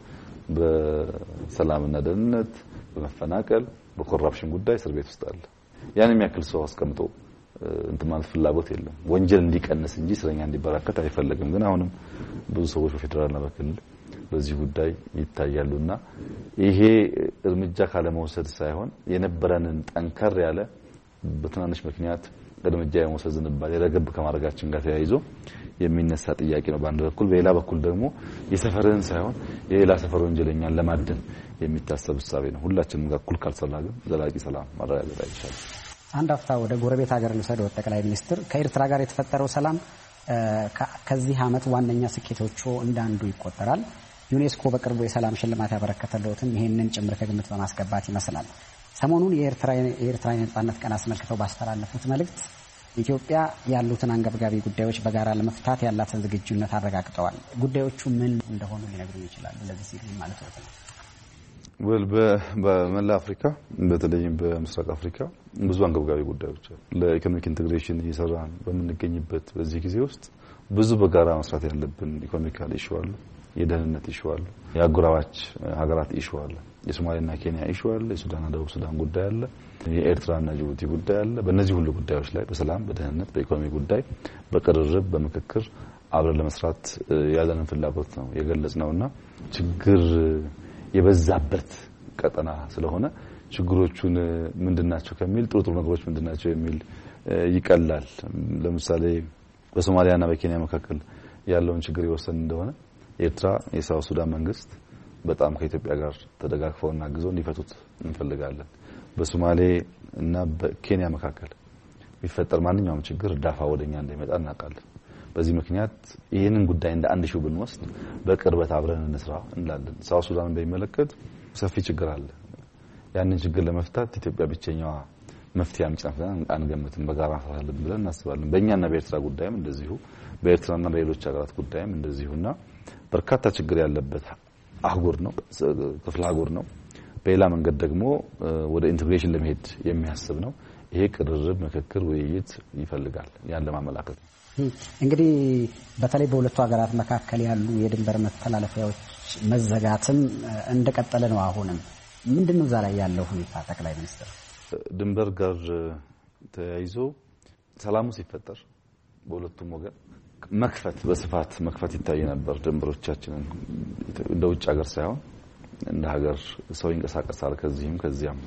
በሰላምና ደህንነት፣ በመፈናቀል፣ በኮራፕሽን ጉዳይ እስር ቤት ውስጥ አለ። ያን የሚያክል ሰው አስቀምጦ እንት ማለት ፍላጎት የለም። ወንጀል እንዲቀንስ እንጂ እስረኛ እንዲበራከት አይፈልግም። ግን አሁንም ብዙ ሰዎች በፌደራልና በክልል በዚህ ጉዳይ ይታያሉና ይሄ እርምጃ ካለ መውሰድ ሳይሆን የነበረንን ጠንከር ያለ በትናንሽ ምክንያት እርምጃ የመውሰድ ዝንባሌ ረገብ ከማድረጋችን ጋር ተያይዞ የሚነሳ ጥያቄ ነው በአንድ በኩል። በሌላ በኩል ደግሞ የሰፈርን ሳይሆን የሌላ ሰፈር ወንጀለኛን ለማደን የሚታሰብ ሐሳብ ነው። ሁላችንም ጋር እኩል ካልሰራ ግን ዘላቂ ሰላም ማረጋገጥ አይቻልም። አንድ አፍታ ወደ ጎረቤት ሀገር ልውሰድ። ጠቅላይ ሚኒስትር ከኤርትራ ጋር የተፈጠረው ሰላም ከዚህ አመት ዋነኛ ስኬቶቹ እንዳንዱ ይቆጠራል። ዩኔስኮ በቅርቡ የሰላም ሽልማት ያበረከተለውትም ይሄንን ጭምር ከግምት በማስገባት ይመስላል። ሰሞኑን የኤርትራ የኤርትራ የነጻነት ቀን አስመልክተው ባስተላለፉት መልእክት ኢትዮጵያ ያሉትን አንገብጋቢ ጉዳዮች በጋራ ለመፍታት ያላትን ዝግጁነት አረጋግጠዋል። ጉዳዮቹ ምን እንደሆኑ ሊነግሩን ይችላል? ለዚህ ሲል ማለት ነው። ወል በመላ አፍሪካ በተለይም በምስራቅ አፍሪካ ብዙ አንገብጋቢ ጉዳዮች አሉ። ለኢኮኖሚክ ኢንቴግሬሽን እየሰራን በምንገኝበት በዚህ ጊዜ ውስጥ ብዙ በጋራ መስራት ያለብን ኢኮኖሚካል ኢሹ አሉ። የደህንነት ኢሹ አለ፣ የአጎራባች ሀገራት ኢሹ አለ፣ የሶማሊያና ኬንያ ኢሹ አለ፣ የሱዳንና ደቡብ ሱዳን ጉዳይ አለ፣ የኤርትራና ጅቡቲ ጉዳይ አለ። በእነዚህ ሁሉ ጉዳዮች ላይ በሰላም፣ በደህንነት፣ በኢኮኖሚ ጉዳይ በቅርርብ በምክክር አብረን ለመስራት ያለንን ፍላጎት ነው የገለጽነውና ችግር የበዛበት ቀጠና ስለሆነ ችግሮቹን ምንድናቸው ከሚል ጥሩ ጥሩ ነገሮች ምንድናቸው የሚል ይቀላል። ለምሳሌ በሶማሊያና በኬንያ መካከል ያለውን ችግር ይወሰን እንደሆነ ኤርትራ የሳውዝ ሱዳን መንግስት በጣም ከኢትዮጵያ ጋር ተደጋግፈውና አግዘው እንዲፈቱት እንፈልጋለን። በሶማሌ እና በኬንያ መካከል ቢፈጠር ማንኛውም ችግር ዳፋ ወደኛ እንደሚመጣ እናውቃለን። በዚህ ምክንያት ይህንን ጉዳይ እንደ አንድ ሺው ብንወስድ በቅርበት አብረን እንስራ እንላለን። ሳውዝ ሱዳንን በሚመለከት ሰፊ ችግር አለ። ያንን ችግር ለመፍታት ኢትዮጵያ ብቸኛዋ መፍትሄ አምጪ ናት አንገምትም። በጋራ እንሰራለን ብለን እናስባለን። በእኛና በኤርትራ ጉዳይም እንደዚሁ፣ በኤርትራና በሌሎች ሀገራት ጉዳይም እንደዚሁና በርካታ ችግር ያለበት አህጉር ነው፣ ክፍለ አህጉር ነው። በሌላ መንገድ ደግሞ ወደ ኢንቴግሬሽን ለመሄድ የሚያስብ ነው። ይሄ ቅርርብ፣ ምክክር፣ ውይይት ይፈልጋል። ያን ለማመላከት ነው። እንግዲህ በተለይ በሁለቱ ሀገራት መካከል ያሉ የድንበር መተላለፊያዎች መዘጋትም እንደቀጠለ ነው። አሁንም ምንድነው እዛ ላይ ያለው ሁኔታ? ጠቅላይ ሚኒስትር ድንበር ጋር ተያይዞ ሰላሙ ሲፈጠር በሁለቱም ወገን መክፈት በስፋት መክፈት ይታይ ነበር። ድንበሮቻችንን እንደ ውጭ ሀገር ሳይሆን እንደ ሀገር ሰው ይንቀሳቀሳል ከዚህም ከዚያም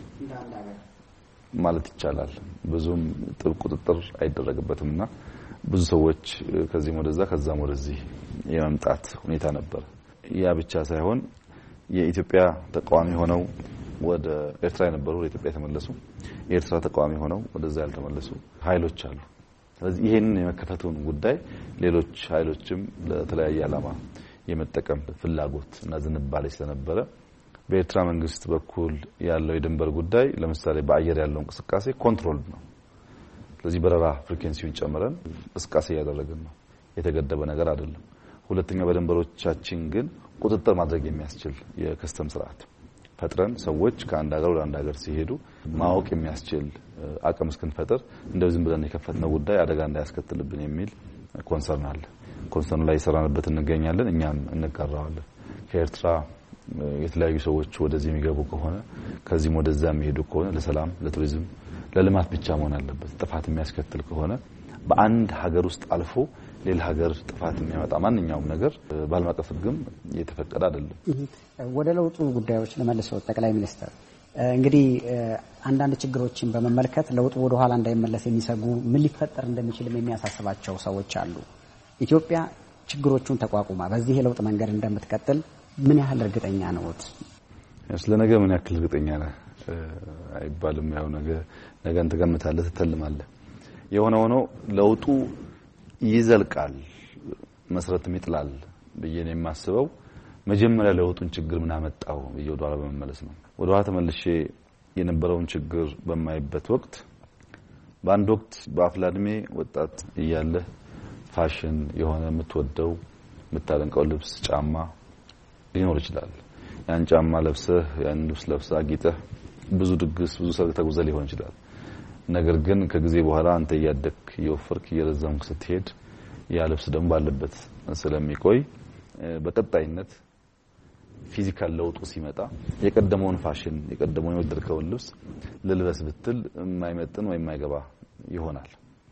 ማለት ይቻላል። ብዙም ጥብቅ ቁጥጥር አይደረግበትምና ብዙ ሰዎች ከዚህም ወደዛ ከዛም ወደዚህ የመምጣት ሁኔታ ነበር። ያ ብቻ ሳይሆን የኢትዮጵያ ተቃዋሚ ሆነው ወደ ኤርትራ የነበሩ ወደ ኢትዮጵያ የተመለሱ፣ የኤርትራ ተቃዋሚ ሆነው ወደዛ ያልተመለሱ ኃይሎች አሉ። ስለዚህ ይሄንን የመከፈቱን ጉዳይ ሌሎች ኃይሎችም ለተለያየ ዓላማ የመጠቀም ፍላጎት እና ዝንባሌ ስለነበረ በኤርትራ መንግስት በኩል ያለው የድንበር ጉዳይ ለምሳሌ በአየር ያለው እንቅስቃሴ ኮንትሮል ነው። ስለዚህ በረራ ፍሪኩዌንሲውን ጨምረን እንቅስቃሴ ያደረግን ነው። የተገደበ ነገር አይደለም። ሁለተኛ በድንበሮቻችን ግን ቁጥጥር ማድረግ የሚያስችል የከስተም ስርዓት ፈጥረን ሰዎች ከአንድ ሀገር ወደ አንድ ሀገር ሲሄዱ ማወቅ የሚያስችል አቅም እስክንፈጥር እንደው ዝም ብለን የከፈትነው ጉዳይ አደጋ እንዳያስከትልብን የሚል ኮንሰርን አለ። ኮንሰርን ላይ ሰራንበት እንገኛለን። እኛም እንቀራዋለን። ከኤርትራ የተለያዩ ሰዎች ወደዚህ የሚገቡ ከሆነ ከዚህም ወደዛ የሚሄዱ ከሆነ ለሰላም፣ ለቱሪዝም፣ ለልማት ብቻ መሆን አለበት። ጥፋት የሚያስከትል ከሆነ በአንድ ሀገር ውስጥ አልፎ ሌላ ሀገር ጥፋት የሚያመጣ ማንኛውም ነገር በዓለም አቀፍ ሕግም የተፈቀደ አይደለም። ወደ ለውጡ ጉዳዮች ለመልሰው ጠቅላይ ሚኒስትር እንግዲህ አንዳንድ ችግሮችን በመመልከት ለውጡ ወደ ኋላ እንዳይመለስ የሚሰጉ ምን ሊፈጠር እንደሚችልም የሚያሳስባቸው ሰዎች አሉ። ኢትዮጵያ ችግሮቹን ተቋቁማ በዚህ የለውጥ መንገድ እንደምትቀጥል ምን ያህል እርግጠኛ ነዎት? ስለ ነገ ምን ያክል እርግጠኛ ነህ አይባልም። ያው ነገ ነገን ትገምታለህ፣ ትተልማለህ። የሆነ ሆኖ ለውጡ ይዘልቃል፣ መሰረትም ይጥላል ብዬ ነው የማስበው። መጀመሪያ ለውጡን ችግር ምን አመጣው ብዬ ወደ ኋላ በመመለስ ነው። ወደ ኋላ ተመልሼ የነበረውን ችግር በማይበት ወቅት በአንድ ወቅት በአፍላ እድሜ ወጣት እያለ ፋሽን የሆነ የምትወደው የምታደንቀው ልብስ፣ ጫማ ሊኖር ይችላል። ያን ጫማ ለብሰህ ያን ልብስ ለብሰህ አጊጠህ ብዙ ድግስ ብዙ ሰርግ ተጉዘህ ሊሆን ይችላል። ነገር ግን ከጊዜ በኋላ አንተ እያደግክ እየወፈርክ እየረዘምክ ስትሄድ ያ ልብስ ደግሞ ባለበት ስለሚቆይ በቀጣይነት ፊዚካል ለውጡ ሲመጣ የቀደመውን ፋሽን የቀደመውን የወደድከውን ልብስ ልልበስ ብትል የማይመጥን ወይ የማይገባ ይሆናል።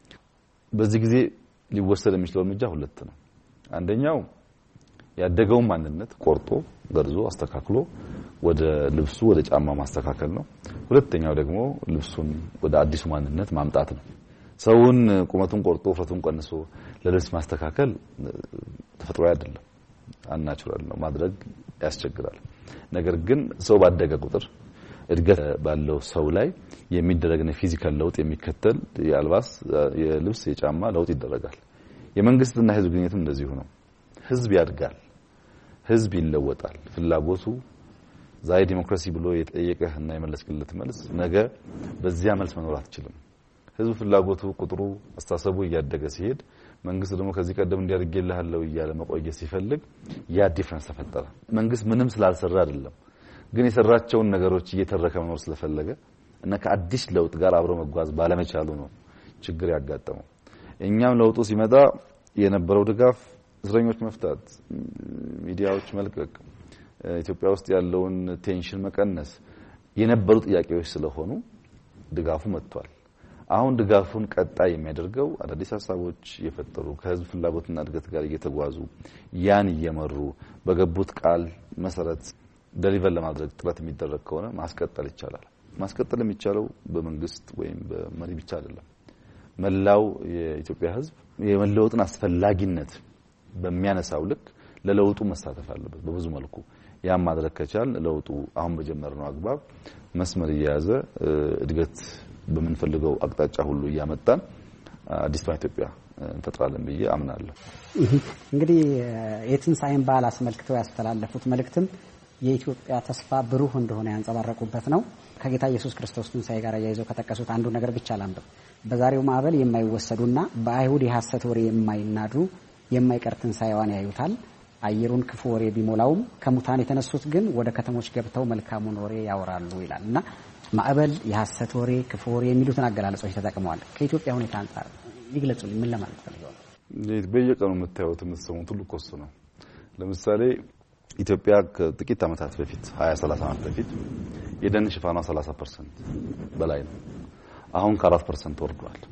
በዚህ ጊዜ ሊወሰድ የሚችለው እርምጃ ሁለት ነው። አንደኛው ያደገውን ማንነት ቆርጦ ገርዞ አስተካክሎ ወደ ልብሱ ወደ ጫማ ማስተካከል ነው። ሁለተኛው ደግሞ ልብሱን ወደ አዲሱ ማንነት ማምጣት ነው። ሰውን ቁመቱን ቆርጦ ውፍረቱን ቀንሶ ለልብስ ማስተካከል ተፈጥሯዊ አይደለም፣ አንናቹራል ነው፣ ማድረግ ያስቸግራል። ነገር ግን ሰው ባደገ ቁጥር እድገት ባለው ሰው ላይ የሚደረግ ነው ፊዚካል ለውጥ የሚከተል የአልባስ የልብስ የጫማ ለውጥ ይደረጋል። የመንግስትና ህዝብ ግንኙነትም እንደዚሁ ነው። ህዝብ ያድጋል፣ ህዝብ ይለወጣል። ፍላጎቱ ዛሬ ዲሞክራሲ ብሎ የጠየቀህ እና የመለስክለት መልስ ነገ በዚያ መልስ መኖር አትችልም። ህዝብ ፍላጎቱ ቁጥሩ አስተሳሰቡ እያደገ ሲሄድ መንግስት ደግሞ ከዚህ ቀደም እንዲያርግልሃለው እያለ መቆየት ሲፈልግ ያ ዲፈረንስ ተፈጠረ። መንግስት ምንም ስላልሰራ አይደለም፣ ግን የሰራቸውን ነገሮች እየተረከ መኖር ስለፈለገ እና ከአዲስ ለውጥ ጋር አብሮ መጓዝ ባለመቻሉ ነው ችግር ያጋጠመው። እኛም ለውጡ ሲመጣ የነበረው ድጋፍ እስረኞች መፍታት፣ ሚዲያዎች መልቀቅ፣ ኢትዮጵያ ውስጥ ያለውን ቴንሽን መቀነስ የነበሩ ጥያቄዎች ስለሆኑ ድጋፉ መጥቷል። አሁን ድጋፉን ቀጣይ የሚያደርገው አዳዲስ ሀሳቦች የፈጠሩ ከህዝብ ፍላጎትና እድገት ጋር እየተጓዙ ያን እየመሩ በገቡት ቃል መሰረት ደሊቨር ለማድረግ ጥረት የሚደረግ ከሆነ ማስቀጠል ይቻላል። ማስቀጠል የሚቻለው በመንግስት ወይም በመሪ ብቻ አይደለም። መላው የኢትዮጵያ ህዝብ የመለወጥን አስፈላጊነት በሚያነሳው ልክ ለለውጡ መሳተፍ አለበት በብዙ መልኩ። ያን ማድረግ ከቻል ለውጡ አሁን በጀመርነው አግባብ መስመር እየያዘ እድገት በምንፈልገው አቅጣጫ ሁሉ እያመጣን አዲስ ኢትዮጵያ እንፈጥራለን ብዬ አምናለሁ። እንግዲህ የትንሳኤን በዓል አስመልክተው ያስተላለፉት መልእክትም የኢትዮጵያ ተስፋ ብሩህ እንደሆነ ያንጸባረቁበት ነው። ከጌታ ኢየሱስ ክርስቶስ ትንሳኤ ጋር ያይዘው ከጠቀሱት አንዱ ነገር ብቻ ላንብብ። በዛሬው ማዕበል የማይወሰዱና በአይሁድ የሐሰት ወሬ የማይናዱ የማይቀር ትንሳኤዋን ያዩታል። አየሩን ክፉ ወሬ ቢሞላውም ከሙታን የተነሱት ግን ወደ ከተሞች ገብተው መልካሙን ወሬ ያወራሉ ይላል እና ማዕበል፣ የሐሰት ወሬ፣ ክፉ ወሬ የሚሉትን አገላለጾች ተጠቅመዋል። ከኢትዮጵያ ሁኔታ አንፃር ይግለጹልኝ። ምን ለማለት ፈልገው? በየቀኑ የምታዩት የምትሰሙት ሁሉ ኮስ ነው። ለምሳሌ ኢትዮጵያ ከጥቂት ዓመታት በፊት ሀያ ሰላሳ ዓመት በፊት የደን ሽፋኗ ሰላሳ ፐርሰንት በላይ ነው። አሁን ከአራት ፐርሰንት ወርዷል።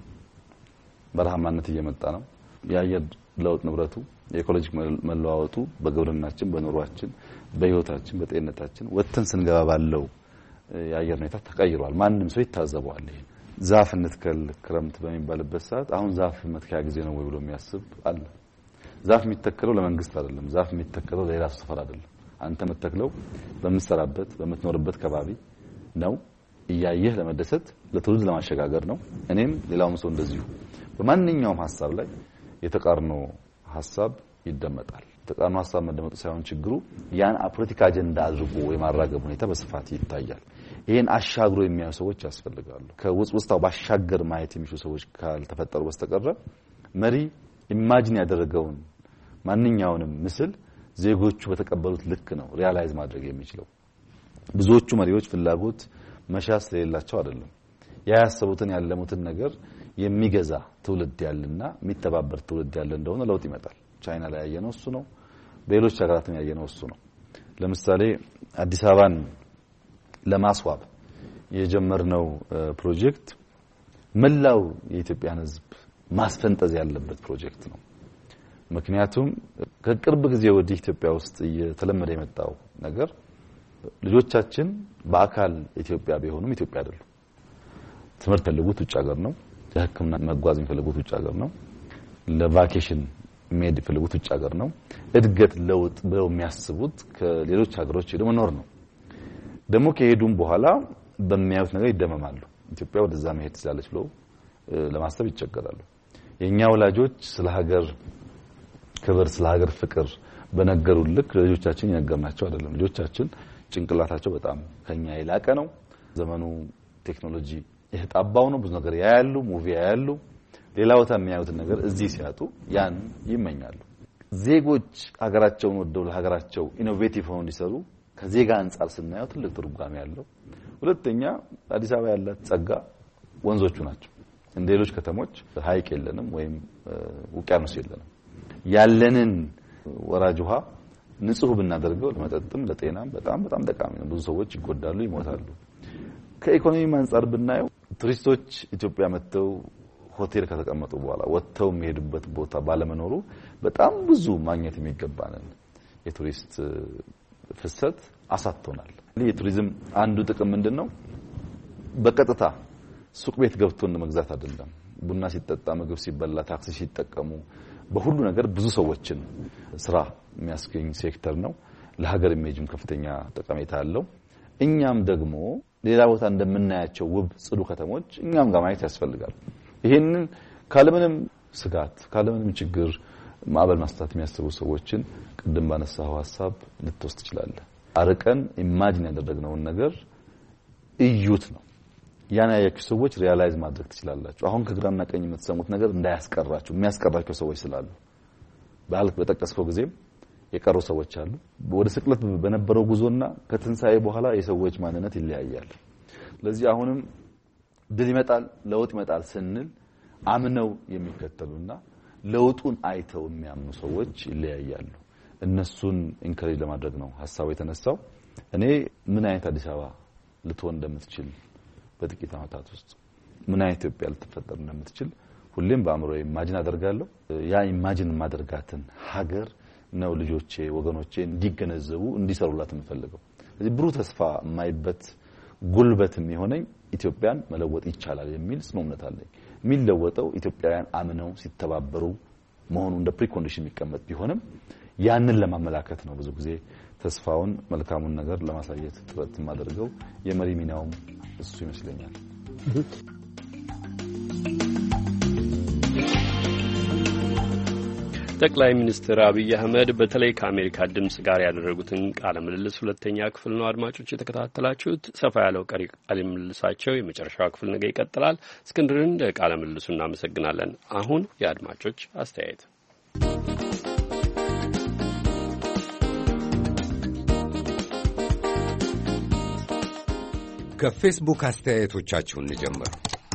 በረሃማነት እየመጣ ነው። የአየር ለውጥ ንብረቱ፣ የኢኮሎጂክ መለዋወጡ በግብርናችን፣ በኑሯችን፣ በህይወታችን፣ በጤንነታችን ወጥተን ስንገባ ባለው የአየር ሁኔታ ተቀይሯል። ማንም ሰው ይታዘበዋል። ይሄ ዛፍ እንትከል ክረምት በሚባልበት ሰዓት አሁን ዛፍ መትከያ ጊዜ ነው ወይ ብሎ የሚያስብ አለ። ዛፍ የሚተከለው ለመንግስት አይደለም። ዛፍ የሚተከለው ለሌላ ሰፈር አይደለም። አንተ የምትተክለው በምትሰራበት በምትኖርበት ከባቢ ነው። እያየህ ለመደሰት ለትውልድ ለማሸጋገር ነው። እኔም ሌላውም ሰው እንደዚሁ በማንኛውም ሐሳብ ላይ የተቃርኖ ሐሳብ ይደመጣል። የተቃርኖ ሐሳብ መደመጡ ሳይሆን ችግሩ ያን ፖለቲካ አጀንዳ አድርጎ የማራገብ ሁኔታ በስፋት ይታያል። ይሄን አሻግሮ የሚያዩ ሰዎች ያስፈልጋሉ። ከውስጣው ባሻገር ማየት የሚሹ ሰዎች ካልተፈጠሩ በስተቀር መሪ ኢማጂን ያደረገውን ማንኛውንም ምስል ዜጎቹ በተቀበሉት ልክ ነው ሪያላይዝ ማድረግ የሚችለው። ብዙዎቹ መሪዎች ፍላጎት መሻስ ስለሌላቸው አይደለም። ያያሰቡትን ያለሙትን ነገር የሚገዛ ትውልድ ያለና የሚተባበር ትውልድ ያለ እንደሆነ ለውጥ ይመጣል። ቻይና ላይ ያየነው እሱ ነው። በሌሎች ሀገራትም ያየነው እሱ ነው። ለምሳሌ አዲስ አበባን ለማስዋብ የጀመርነው ፕሮጀክት መላው የኢትዮጵያን ሕዝብ ማስፈንጠዝ ያለበት ፕሮጀክት ነው። ምክንያቱም ከቅርብ ጊዜ ወዲህ ኢትዮጵያ ውስጥ እየተለመደ የመጣው ነገር ልጆቻችን በአካል ኢትዮጵያ ቢሆኑም ኢትዮጵያ አይደሉም። ትምህርት ፈልጉት ውጭ ሀገር ነው። ለሕክምና መጓዝ የሚፈልጉት ውጭ ሀገር ነው። ለቫኬሽን መሄድ የሚፈልጉት ውጭ ሀገር ነው። እድገት ለውጥ ብለው የሚያስቡት ከሌሎች ሀገሮች ሄዶ መኖር ነው። ደግሞ ከሄዱም በኋላ በሚያዩት ነገር ይደመማሉ። ኢትዮጵያ ወደዛ መሄድ ትችላለች ብለው ለማሰብ ይቸገራሉ። የኛ ወላጆች ስለ ሀገር ክብር፣ ስለ ሀገር ፍቅር በነገሩ ልክ ለልጆቻችን የነገርናቸው አይደለም። ልጆቻችን ጭንቅላታቸው በጣም ከኛ የላቀ ነው። ዘመኑ ቴክኖሎጂ የተጣባው ነው። ብዙ ነገር ያያሉ፣ ሙቪ ያያሉ። ሌላ ቦታ የሚያዩትን ነገር እዚህ ሲያጡ ያን ይመኛሉ። ዜጎች ሀገራቸውን ወደው ለሀገራቸው ኢኖቬቲቭ ሆነው እንዲሰሩ ከዜጋ አንጻር ስናየው ትልቅ ትርጓሜ ያለው። ሁለተኛ አዲስ አበባ ያላት ጸጋ ወንዞቹ ናቸው። እንደ ሌሎች ከተሞች ሐይቅ የለንም ወይም ውቅያኖስ የለንም። ያለንን ወራጅ ውሃ ንጹህ ብናደርገው ለመጠጥም ለጤናም በጣም በጣም ጠቃሚ ነው። ብዙ ሰዎች ይጎዳሉ፣ ይሞታሉ። ከኢኮኖሚ አንጻር ብናየው ቱሪስቶች ኢትዮጵያ መጥተው ሆቴል ከተቀመጡ በኋላ ወጥተው የሚሄዱበት ቦታ ባለመኖሩ በጣም ብዙ ማግኘት የሚገባንን የቱሪስት ፍሰት አሳጥቶናል። የቱሪዝም አንዱ ጥቅም ምንድነው? በቀጥታ ሱቅ ቤት ገብቶ መግዛት አይደለም። ቡና ሲጠጣ፣ ምግብ ሲበላ፣ ታክሲ ሲጠቀሙ በሁሉ ነገር ብዙ ሰዎችን ስራ የሚያስገኝ ሴክተር ነው። ለሀገር ኢሜጅም ከፍተኛ ጠቀሜታ አለው። እኛም ደግሞ ሌላ ቦታ እንደምናያቸው ውብ ጽዱ ከተሞች እኛም ጋር ማየት ያስፈልጋል። ይሄንን ካለምንም ስጋት ካለምንም ችግር ማዕበል ማስታት የሚያስቡ ሰዎችን ቅድም ባነሳው ሐሳብ ልትወስድ ትችላለህ። አርቀን ኢማጂን ያደረግነውን ነገር እዩት ነው። ያን ያያችሁ ሰዎች ሪያላይዝ ማድረግ ትችላላችሁ። አሁን ከግራና ቀኝ የምትሰሙት ነገር እንዳያስቀራችሁ የሚያስቀራቸው ሰዎች ስላሉ ባልክ በጠቀስከው ጊዜም የቀሩ ሰዎች አሉ። ወደ ስቅለት በነበረው ጉዞና ከትንሳኤ በኋላ የሰዎች ማንነት ይለያያል። ስለዚህ አሁንም ድል ይመጣል፣ ለውጥ ይመጣል ስንል አምነው የሚከተሉና ለውጡን አይተው የሚያምኑ ሰዎች ይለያያሉ። እነሱን ኢንከሬጅ ለማድረግ ነው ሐሳቡ የተነሳው። እኔ ምን አይነት አዲስ አበባ ልትሆን እንደምትችል በጥቂት ዓመታት ውስጥ ምን አይነት ኢትዮጵያ ልትፈጠር እንደምትችል ሁሌም በአእምሮዬ ኢማጂን አደርጋለሁ። ያ ኢማጂን ማደርጋትን ሀገር ነው ልጆቼ ወገኖቼ እንዲገነዘቡ እንዲሰሩላት የምፈልገው። ስለዚህ ብሩህ ተስፋ የማይበት ጉልበትም የሆነኝ ኢትዮጵያን መለወጥ ይቻላል የሚል ስምምነት አለኝ። የሚለወጠው ኢትዮጵያውያን አምነው ሲተባበሩ መሆኑ እንደ ፕሪኮንዲሽን የሚቀመጥ ቢሆንም ያንን ለማመላከት ነው ብዙ ጊዜ ተስፋውን መልካሙን ነገር ለማሳየት ጥረት ማድረገው። የመሪ ሚናውም እሱ ይመስለኛል። ጠቅላይ ሚኒስትር አብይ አህመድ በተለይ ከአሜሪካ ድምጽ ጋር ያደረጉትን ቃለ ምልልስ ሁለተኛ ክፍል ነው አድማጮች የተከታተላችሁት። ሰፋ ያለው ቀሪ ቃለ ምልልሳቸው የመጨረሻው ክፍል ነገ ይቀጥላል። እስክንድርን ለቃለ ምልልሱ እናመሰግናለን። አሁን የአድማጮች አስተያየት ከፌስቡክ አስተያየቶቻችሁን እንጀምር።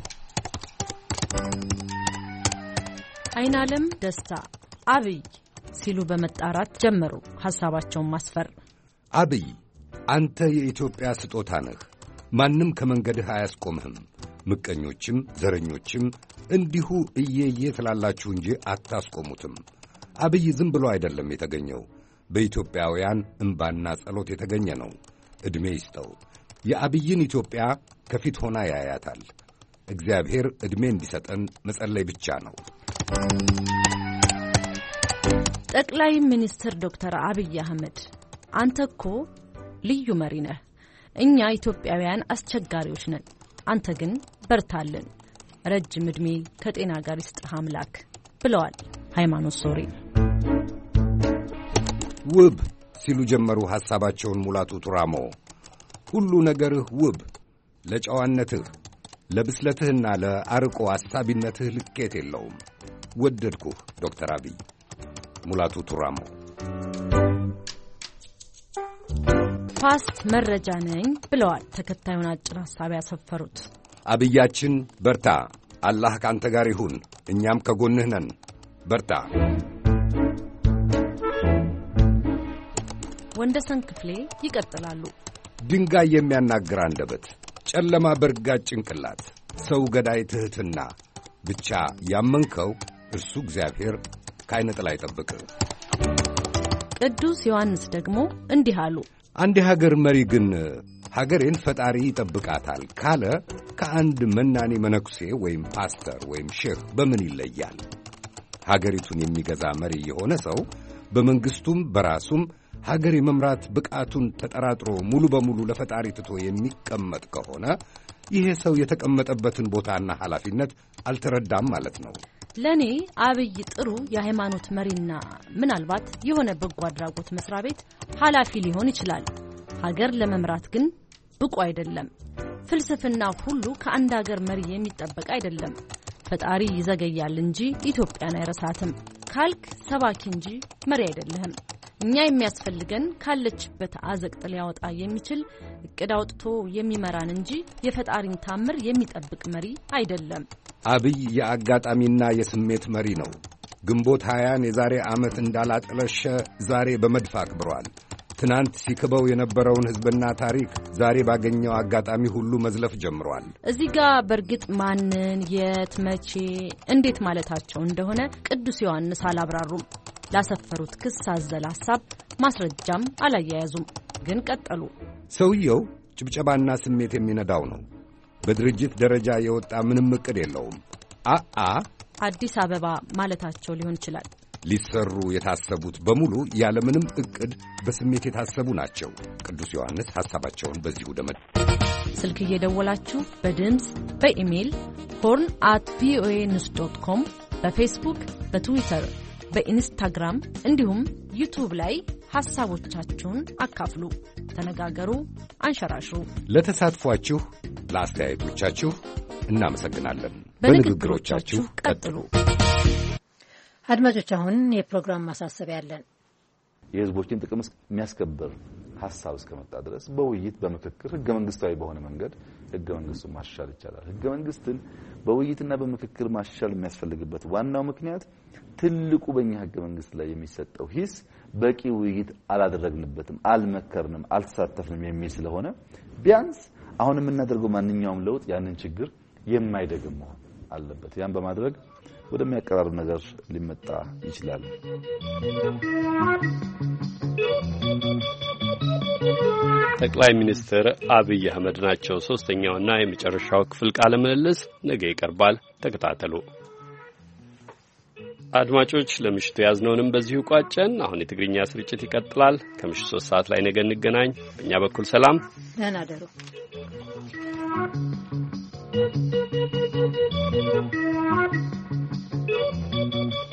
አይናለም ደስታ አብይ ሲሉ በመጣራት ጀመሩ ሐሳባቸውን ማስፈር። አብይ አንተ የኢትዮጵያ ስጦታ ነህ። ማንም ከመንገድህ አያስቆምህም። ምቀኞችም ዘረኞችም እንዲሁ እየየ ትላላችሁ እንጂ አታስቆሙትም። አብይ ዝም ብሎ አይደለም የተገኘው፣ በኢትዮጵያውያን እንባና ጸሎት የተገኘ ነው። ዕድሜ ይስጠው። የአብይን ኢትዮጵያ ከፊት ሆና ያያታል። እግዚአብሔር ዕድሜ እንዲሰጠን መጸለይ ብቻ ነው። ጠቅላይ ሚኒስትር ዶክተር አብይ አህመድ አንተ እኮ ልዩ መሪ ነህ። እኛ ኢትዮጵያውያን አስቸጋሪዎች ነን። አንተ ግን በርታልን። ረጅም ዕድሜ ከጤና ጋር ይስጥህ አምላክ ብለዋል ሃይማኖት ሶሪ። ውብ ሲሉ ጀመሩ ሐሳባቸውን ሙላቱ ቱራሞ። ሁሉ ነገርህ ውብ፣ ለጨዋነትህ ለብስለትህና ለአርቆ አሳቢነትህ ልኬት የለውም። ወደድኩህ ዶክተር አብይ። ሙላቱ ቱራሞ። ፋስት መረጃ ነኝ ብለዋል ተከታዩን አጭር ሐሳብ ያሰፈሩት። አብያችን በርታ፣ አላህ ካንተ ጋር ይሁን፣ እኛም ከጎንህ ነን፣ በርታ። ወንደሰን ክፍሌ ይቀጥላሉ። ድንጋይ የሚያናግር አንደበት፣ ጨለማ በርጋጭ ጭንቅላት፣ ሰው ገዳይ ትሕትና፣ ብቻ ያመንከው እርሱ እግዚአብሔር ከዓይነ ጥላ ይጠብቅህ። ቅዱስ ዮሐንስ ደግሞ እንዲህ አሉ። አንድ የሀገር መሪ ግን ሀገሬን ፈጣሪ ይጠብቃታል ካለ ከአንድ መናኔ መነኩሴ ወይም ፓስተር ወይም ሼህ በምን ይለያል? ሀገሪቱን የሚገዛ መሪ የሆነ ሰው በመንግሥቱም በራሱም ሀገር የመምራት ብቃቱን ተጠራጥሮ ሙሉ በሙሉ ለፈጣሪ ትቶ የሚቀመጥ ከሆነ ይሄ ሰው የተቀመጠበትን ቦታና ኃላፊነት አልተረዳም ማለት ነው። ለኔ አብይ ጥሩ የሃይማኖት መሪና ምናልባት የሆነ በጎ አድራጎት መስሪያ ቤት ኃላፊ ሊሆን ይችላል። ሀገር ለመምራት ግን ብቁ አይደለም። ፍልስፍና ሁሉ ከአንድ ሀገር መሪ የሚጠበቅ አይደለም። ፈጣሪ ይዘገያል እንጂ ኢትዮጵያን አይረሳትም ካልክ ሰባኪ እንጂ መሪ አይደለህም። እኛ የሚያስፈልገን ካለችበት አዘቅጥ ሊያወጣ የሚችል እቅድ አውጥቶ የሚመራን እንጂ የፈጣሪን ታምር የሚጠብቅ መሪ አይደለም። አብይ የአጋጣሚና የስሜት መሪ ነው። ግንቦት ሀያን የዛሬ ዓመት እንዳላጠለሸ ዛሬ በመድፍ አክብሯል። ትናንት ሲክበው የነበረውን ሕዝብና ታሪክ ዛሬ ባገኘው አጋጣሚ ሁሉ መዝለፍ ጀምሯል። እዚህ ጋር በእርግጥ ማንን፣ የት፣ መቼ፣ እንዴት ማለታቸው እንደሆነ ቅዱስ ዮሐንስ አላብራሩም። ላሰፈሩት ክስ አዘል ሐሳብ ማስረጃም አላያያዙም። ግን ቀጠሉ። ሰውየው ጭብጨባና ስሜት የሚነዳው ነው። በድርጅት ደረጃ የወጣ ምንም ዕቅድ የለውም። አአ አዲስ አበባ ማለታቸው ሊሆን ይችላል። ሊሰሩ የታሰቡት በሙሉ ያለምንም ዕቅድ በስሜት የታሰቡ ናቸው። ቅዱስ ዮሐንስ ሐሳባቸውን በዚሁ ደመድ ስልክ እየደወላችሁ በድምፅ በኢሜይል ሆርን አት ቪኦኤ ኒውስ ዶት ኮም በፌስቡክ በትዊተር በኢንስታግራም እንዲሁም ዩቲዩብ ላይ ሐሳቦቻችሁን አካፍሉ፣ ተነጋገሩ፣ አንሸራሽሩ። ለተሳትፏችሁ፣ ለአስተያየቶቻችሁ እናመሰግናለን። በንግግሮቻችሁ ቀጥሉ። አድማጮች፣ አሁን የፕሮግራም ማሳሰቢያ አለን። የሕዝቦችን ጥቅም የሚያስከብር ሐሳብ እስከመጣ ድረስ በውይይት በመከክር ህገ መንግስታዊ በሆነ መንገድ ህገ መንግስቱን ማሻሻል ይቻላል። ህገ መንግስትን በውይይትና በመከክር ማሻሻል የሚያስፈልግበት ዋናው ምክንያት ትልቁ በእኛ ህገ መንግስት ላይ የሚሰጠው ሂስ በቂ ውይይት አላደረግንበትም፣ አልመከርንም፣ አልተሳተፍንም የሚል ስለሆነ ቢያንስ አሁን የምናደርገው ማንኛውም ለውጥ ያንን ችግር የማይደግም መሆን አለበት። ያን በማድረግ ወደሚያቀራርብ ነገር ሊመጣ ይችላል። ጠቅላይ ሚኒስትር አብይ አህመድ ናቸው። ሶስተኛውና የመጨረሻው ክፍል ቃለ ምልልስ ነገ ይቀርባል። ተከታተሉ። አድማጮች ለምሽቱ ያዝነውንም በዚሁ ቋጨን። አሁን የትግርኛ ስርጭት ይቀጥላል። ከምሽቱ ሶስት ሰዓት ላይ ነገ እንገናኝ። በእኛ በኩል ሰላም፣ ደህና ደሩ። Thank you.